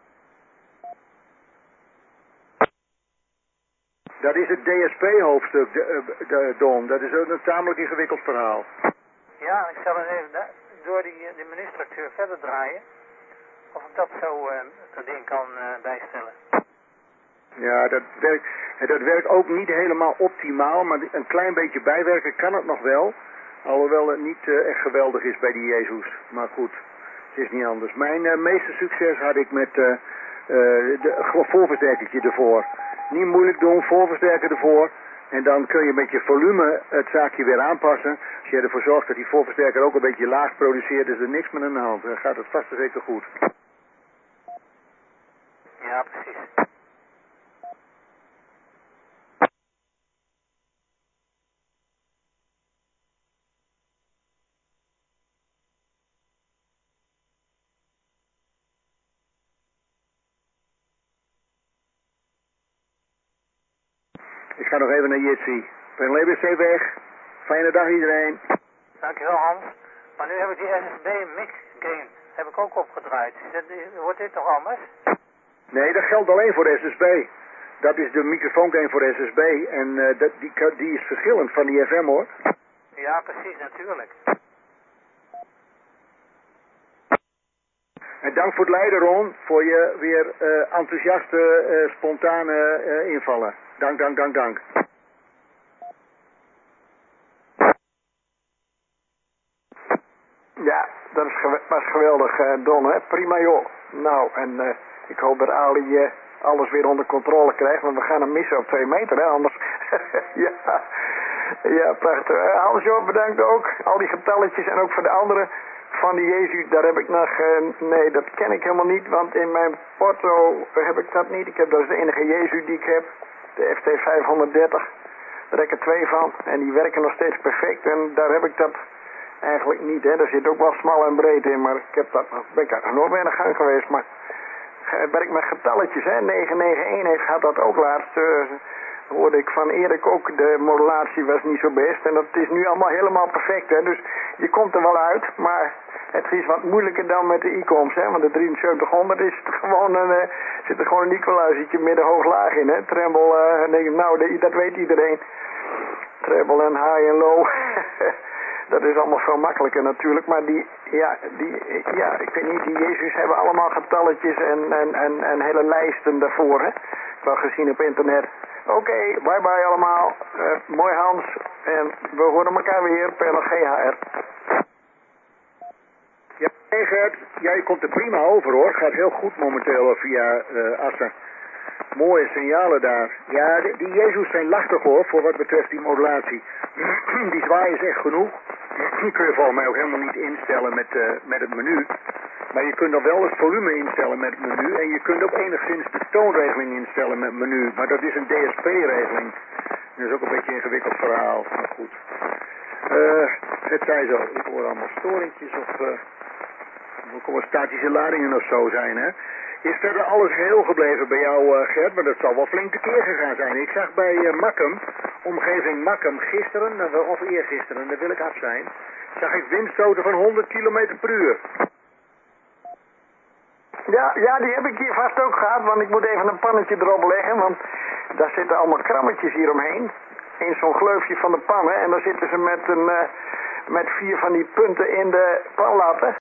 Dat is het DSP-hoofdstuk, Don. Dat is een tamelijk ingewikkeld verhaal. Ja, ik zal het even door die menustructuur verder draaien. Of ik dat zo dat ding kan bijstellen. Ja, dat werkt ook niet helemaal optimaal, maar een klein beetje bijwerken kan het nog wel. Alhoewel het niet echt geweldig is bij die Jezus. Maar goed, het is niet anders. Mijn meeste succes had ik met gewoon voorversterkertje ervoor. Niet moeilijk doen, voorversterker ervoor. En dan kun je met je volume het zaakje weer aanpassen. Als je ervoor zorgt dat die voorversterker ook een beetje laag produceert, is er niks meer aan de hand. Dan gaat het vast en zeker goed. Ja, precies. Ik ga nog even naar Jitsi. Ben Lebersee weg. Fijne dag iedereen. Dankjewel Hans. Maar nu heb ik die SSB mic gain heb ik ook opgedraaid. Wordt dit toch anders? Nee, dat geldt alleen voor de SSB. Dat is de microfoongain voor de SSB. En die is verschillend van die FM hoor. Ja, precies, natuurlijk. En dank voor het leiden Ron. Voor je weer enthousiaste, spontane invallen. Dank. Ja, dat was geweldig, Don, hè. Prima joh. Nou, en ik hoop dat Ali alles weer onder controle krijgt, want we gaan hem missen op 2 meter, hè, anders. Ja, prachtig. Hans-Joop, bedankt ook. Al die getalletjes en ook voor de anderen. Van die Jezus, daar heb ik nog, nee, dat ken ik helemaal niet, want in mijn porto heb ik dat niet. Dat is de enige Jezus die ik heb, de FT 530. Daar heb ik er 2 van en die werken nog steeds perfect en daar heb ik dat eigenlijk niet, hè. Daar zit ook wel smal en breed in, maar ik heb dat nog, ben ik nog nooit mee aan de gang geweest, maar werk met getalletjes, hè. 991 had dat ook laatst, hoorde ik van Erik ook, de modulatie was niet zo best en dat is nu allemaal helemaal perfect, hè. Dus je komt er wel uit, maar het is wat moeilijker dan met de e-coms, hè, want de 7300 is het gewoon zit er gewoon een equalizertje midden-hoog-laag in, hè. Treble, denk ik, nou, dat weet iedereen. Treble en high en low. Dat is allemaal veel makkelijker natuurlijk, maar ik weet niet, die Jezus hebben allemaal getalletjes en hele lijsten daarvoor, hè. Wel gezien op internet. Oké, bye bye allemaal. Mooi Hans. En we horen elkaar weer per GHR. Ja, hey Gert. Ja, je komt er prima over hoor. Gaat heel goed momenteel via Assen. Mooie signalen daar. Ja, die Jezus zijn lastig hoor, voor wat betreft die modulatie. Die zwaai is echt genoeg. die kun je volgens mij ook helemaal niet instellen met het menu. Maar je kunt dan wel het volume instellen met het menu. En je kunt ook enigszins de toonregeling instellen met het menu. Maar dat is een DSP-regeling. Dat is ook een beetje een ingewikkeld verhaal. Maar goed. Het zij zo. Ik hoor allemaal storingjes of... ook wel statische ladingen of zo zijn, hè. Is verder alles heel gebleven bij jou, Gert? Maar dat zal wel flink tekeer gegaan zijn. Ik zag bij Makkum, omgeving Makkum, gisteren, of eergisteren, daar wil ik af zijn, zag ik windstoten van 100 km per uur. Ja, die heb ik hier vast ook gehad, want ik moet even een pannetje erop leggen, want daar zitten allemaal krammetjes hier omheen. In zo'n gleufje van de pannen, en dan zitten ze met 4 van die punten in de panlatten.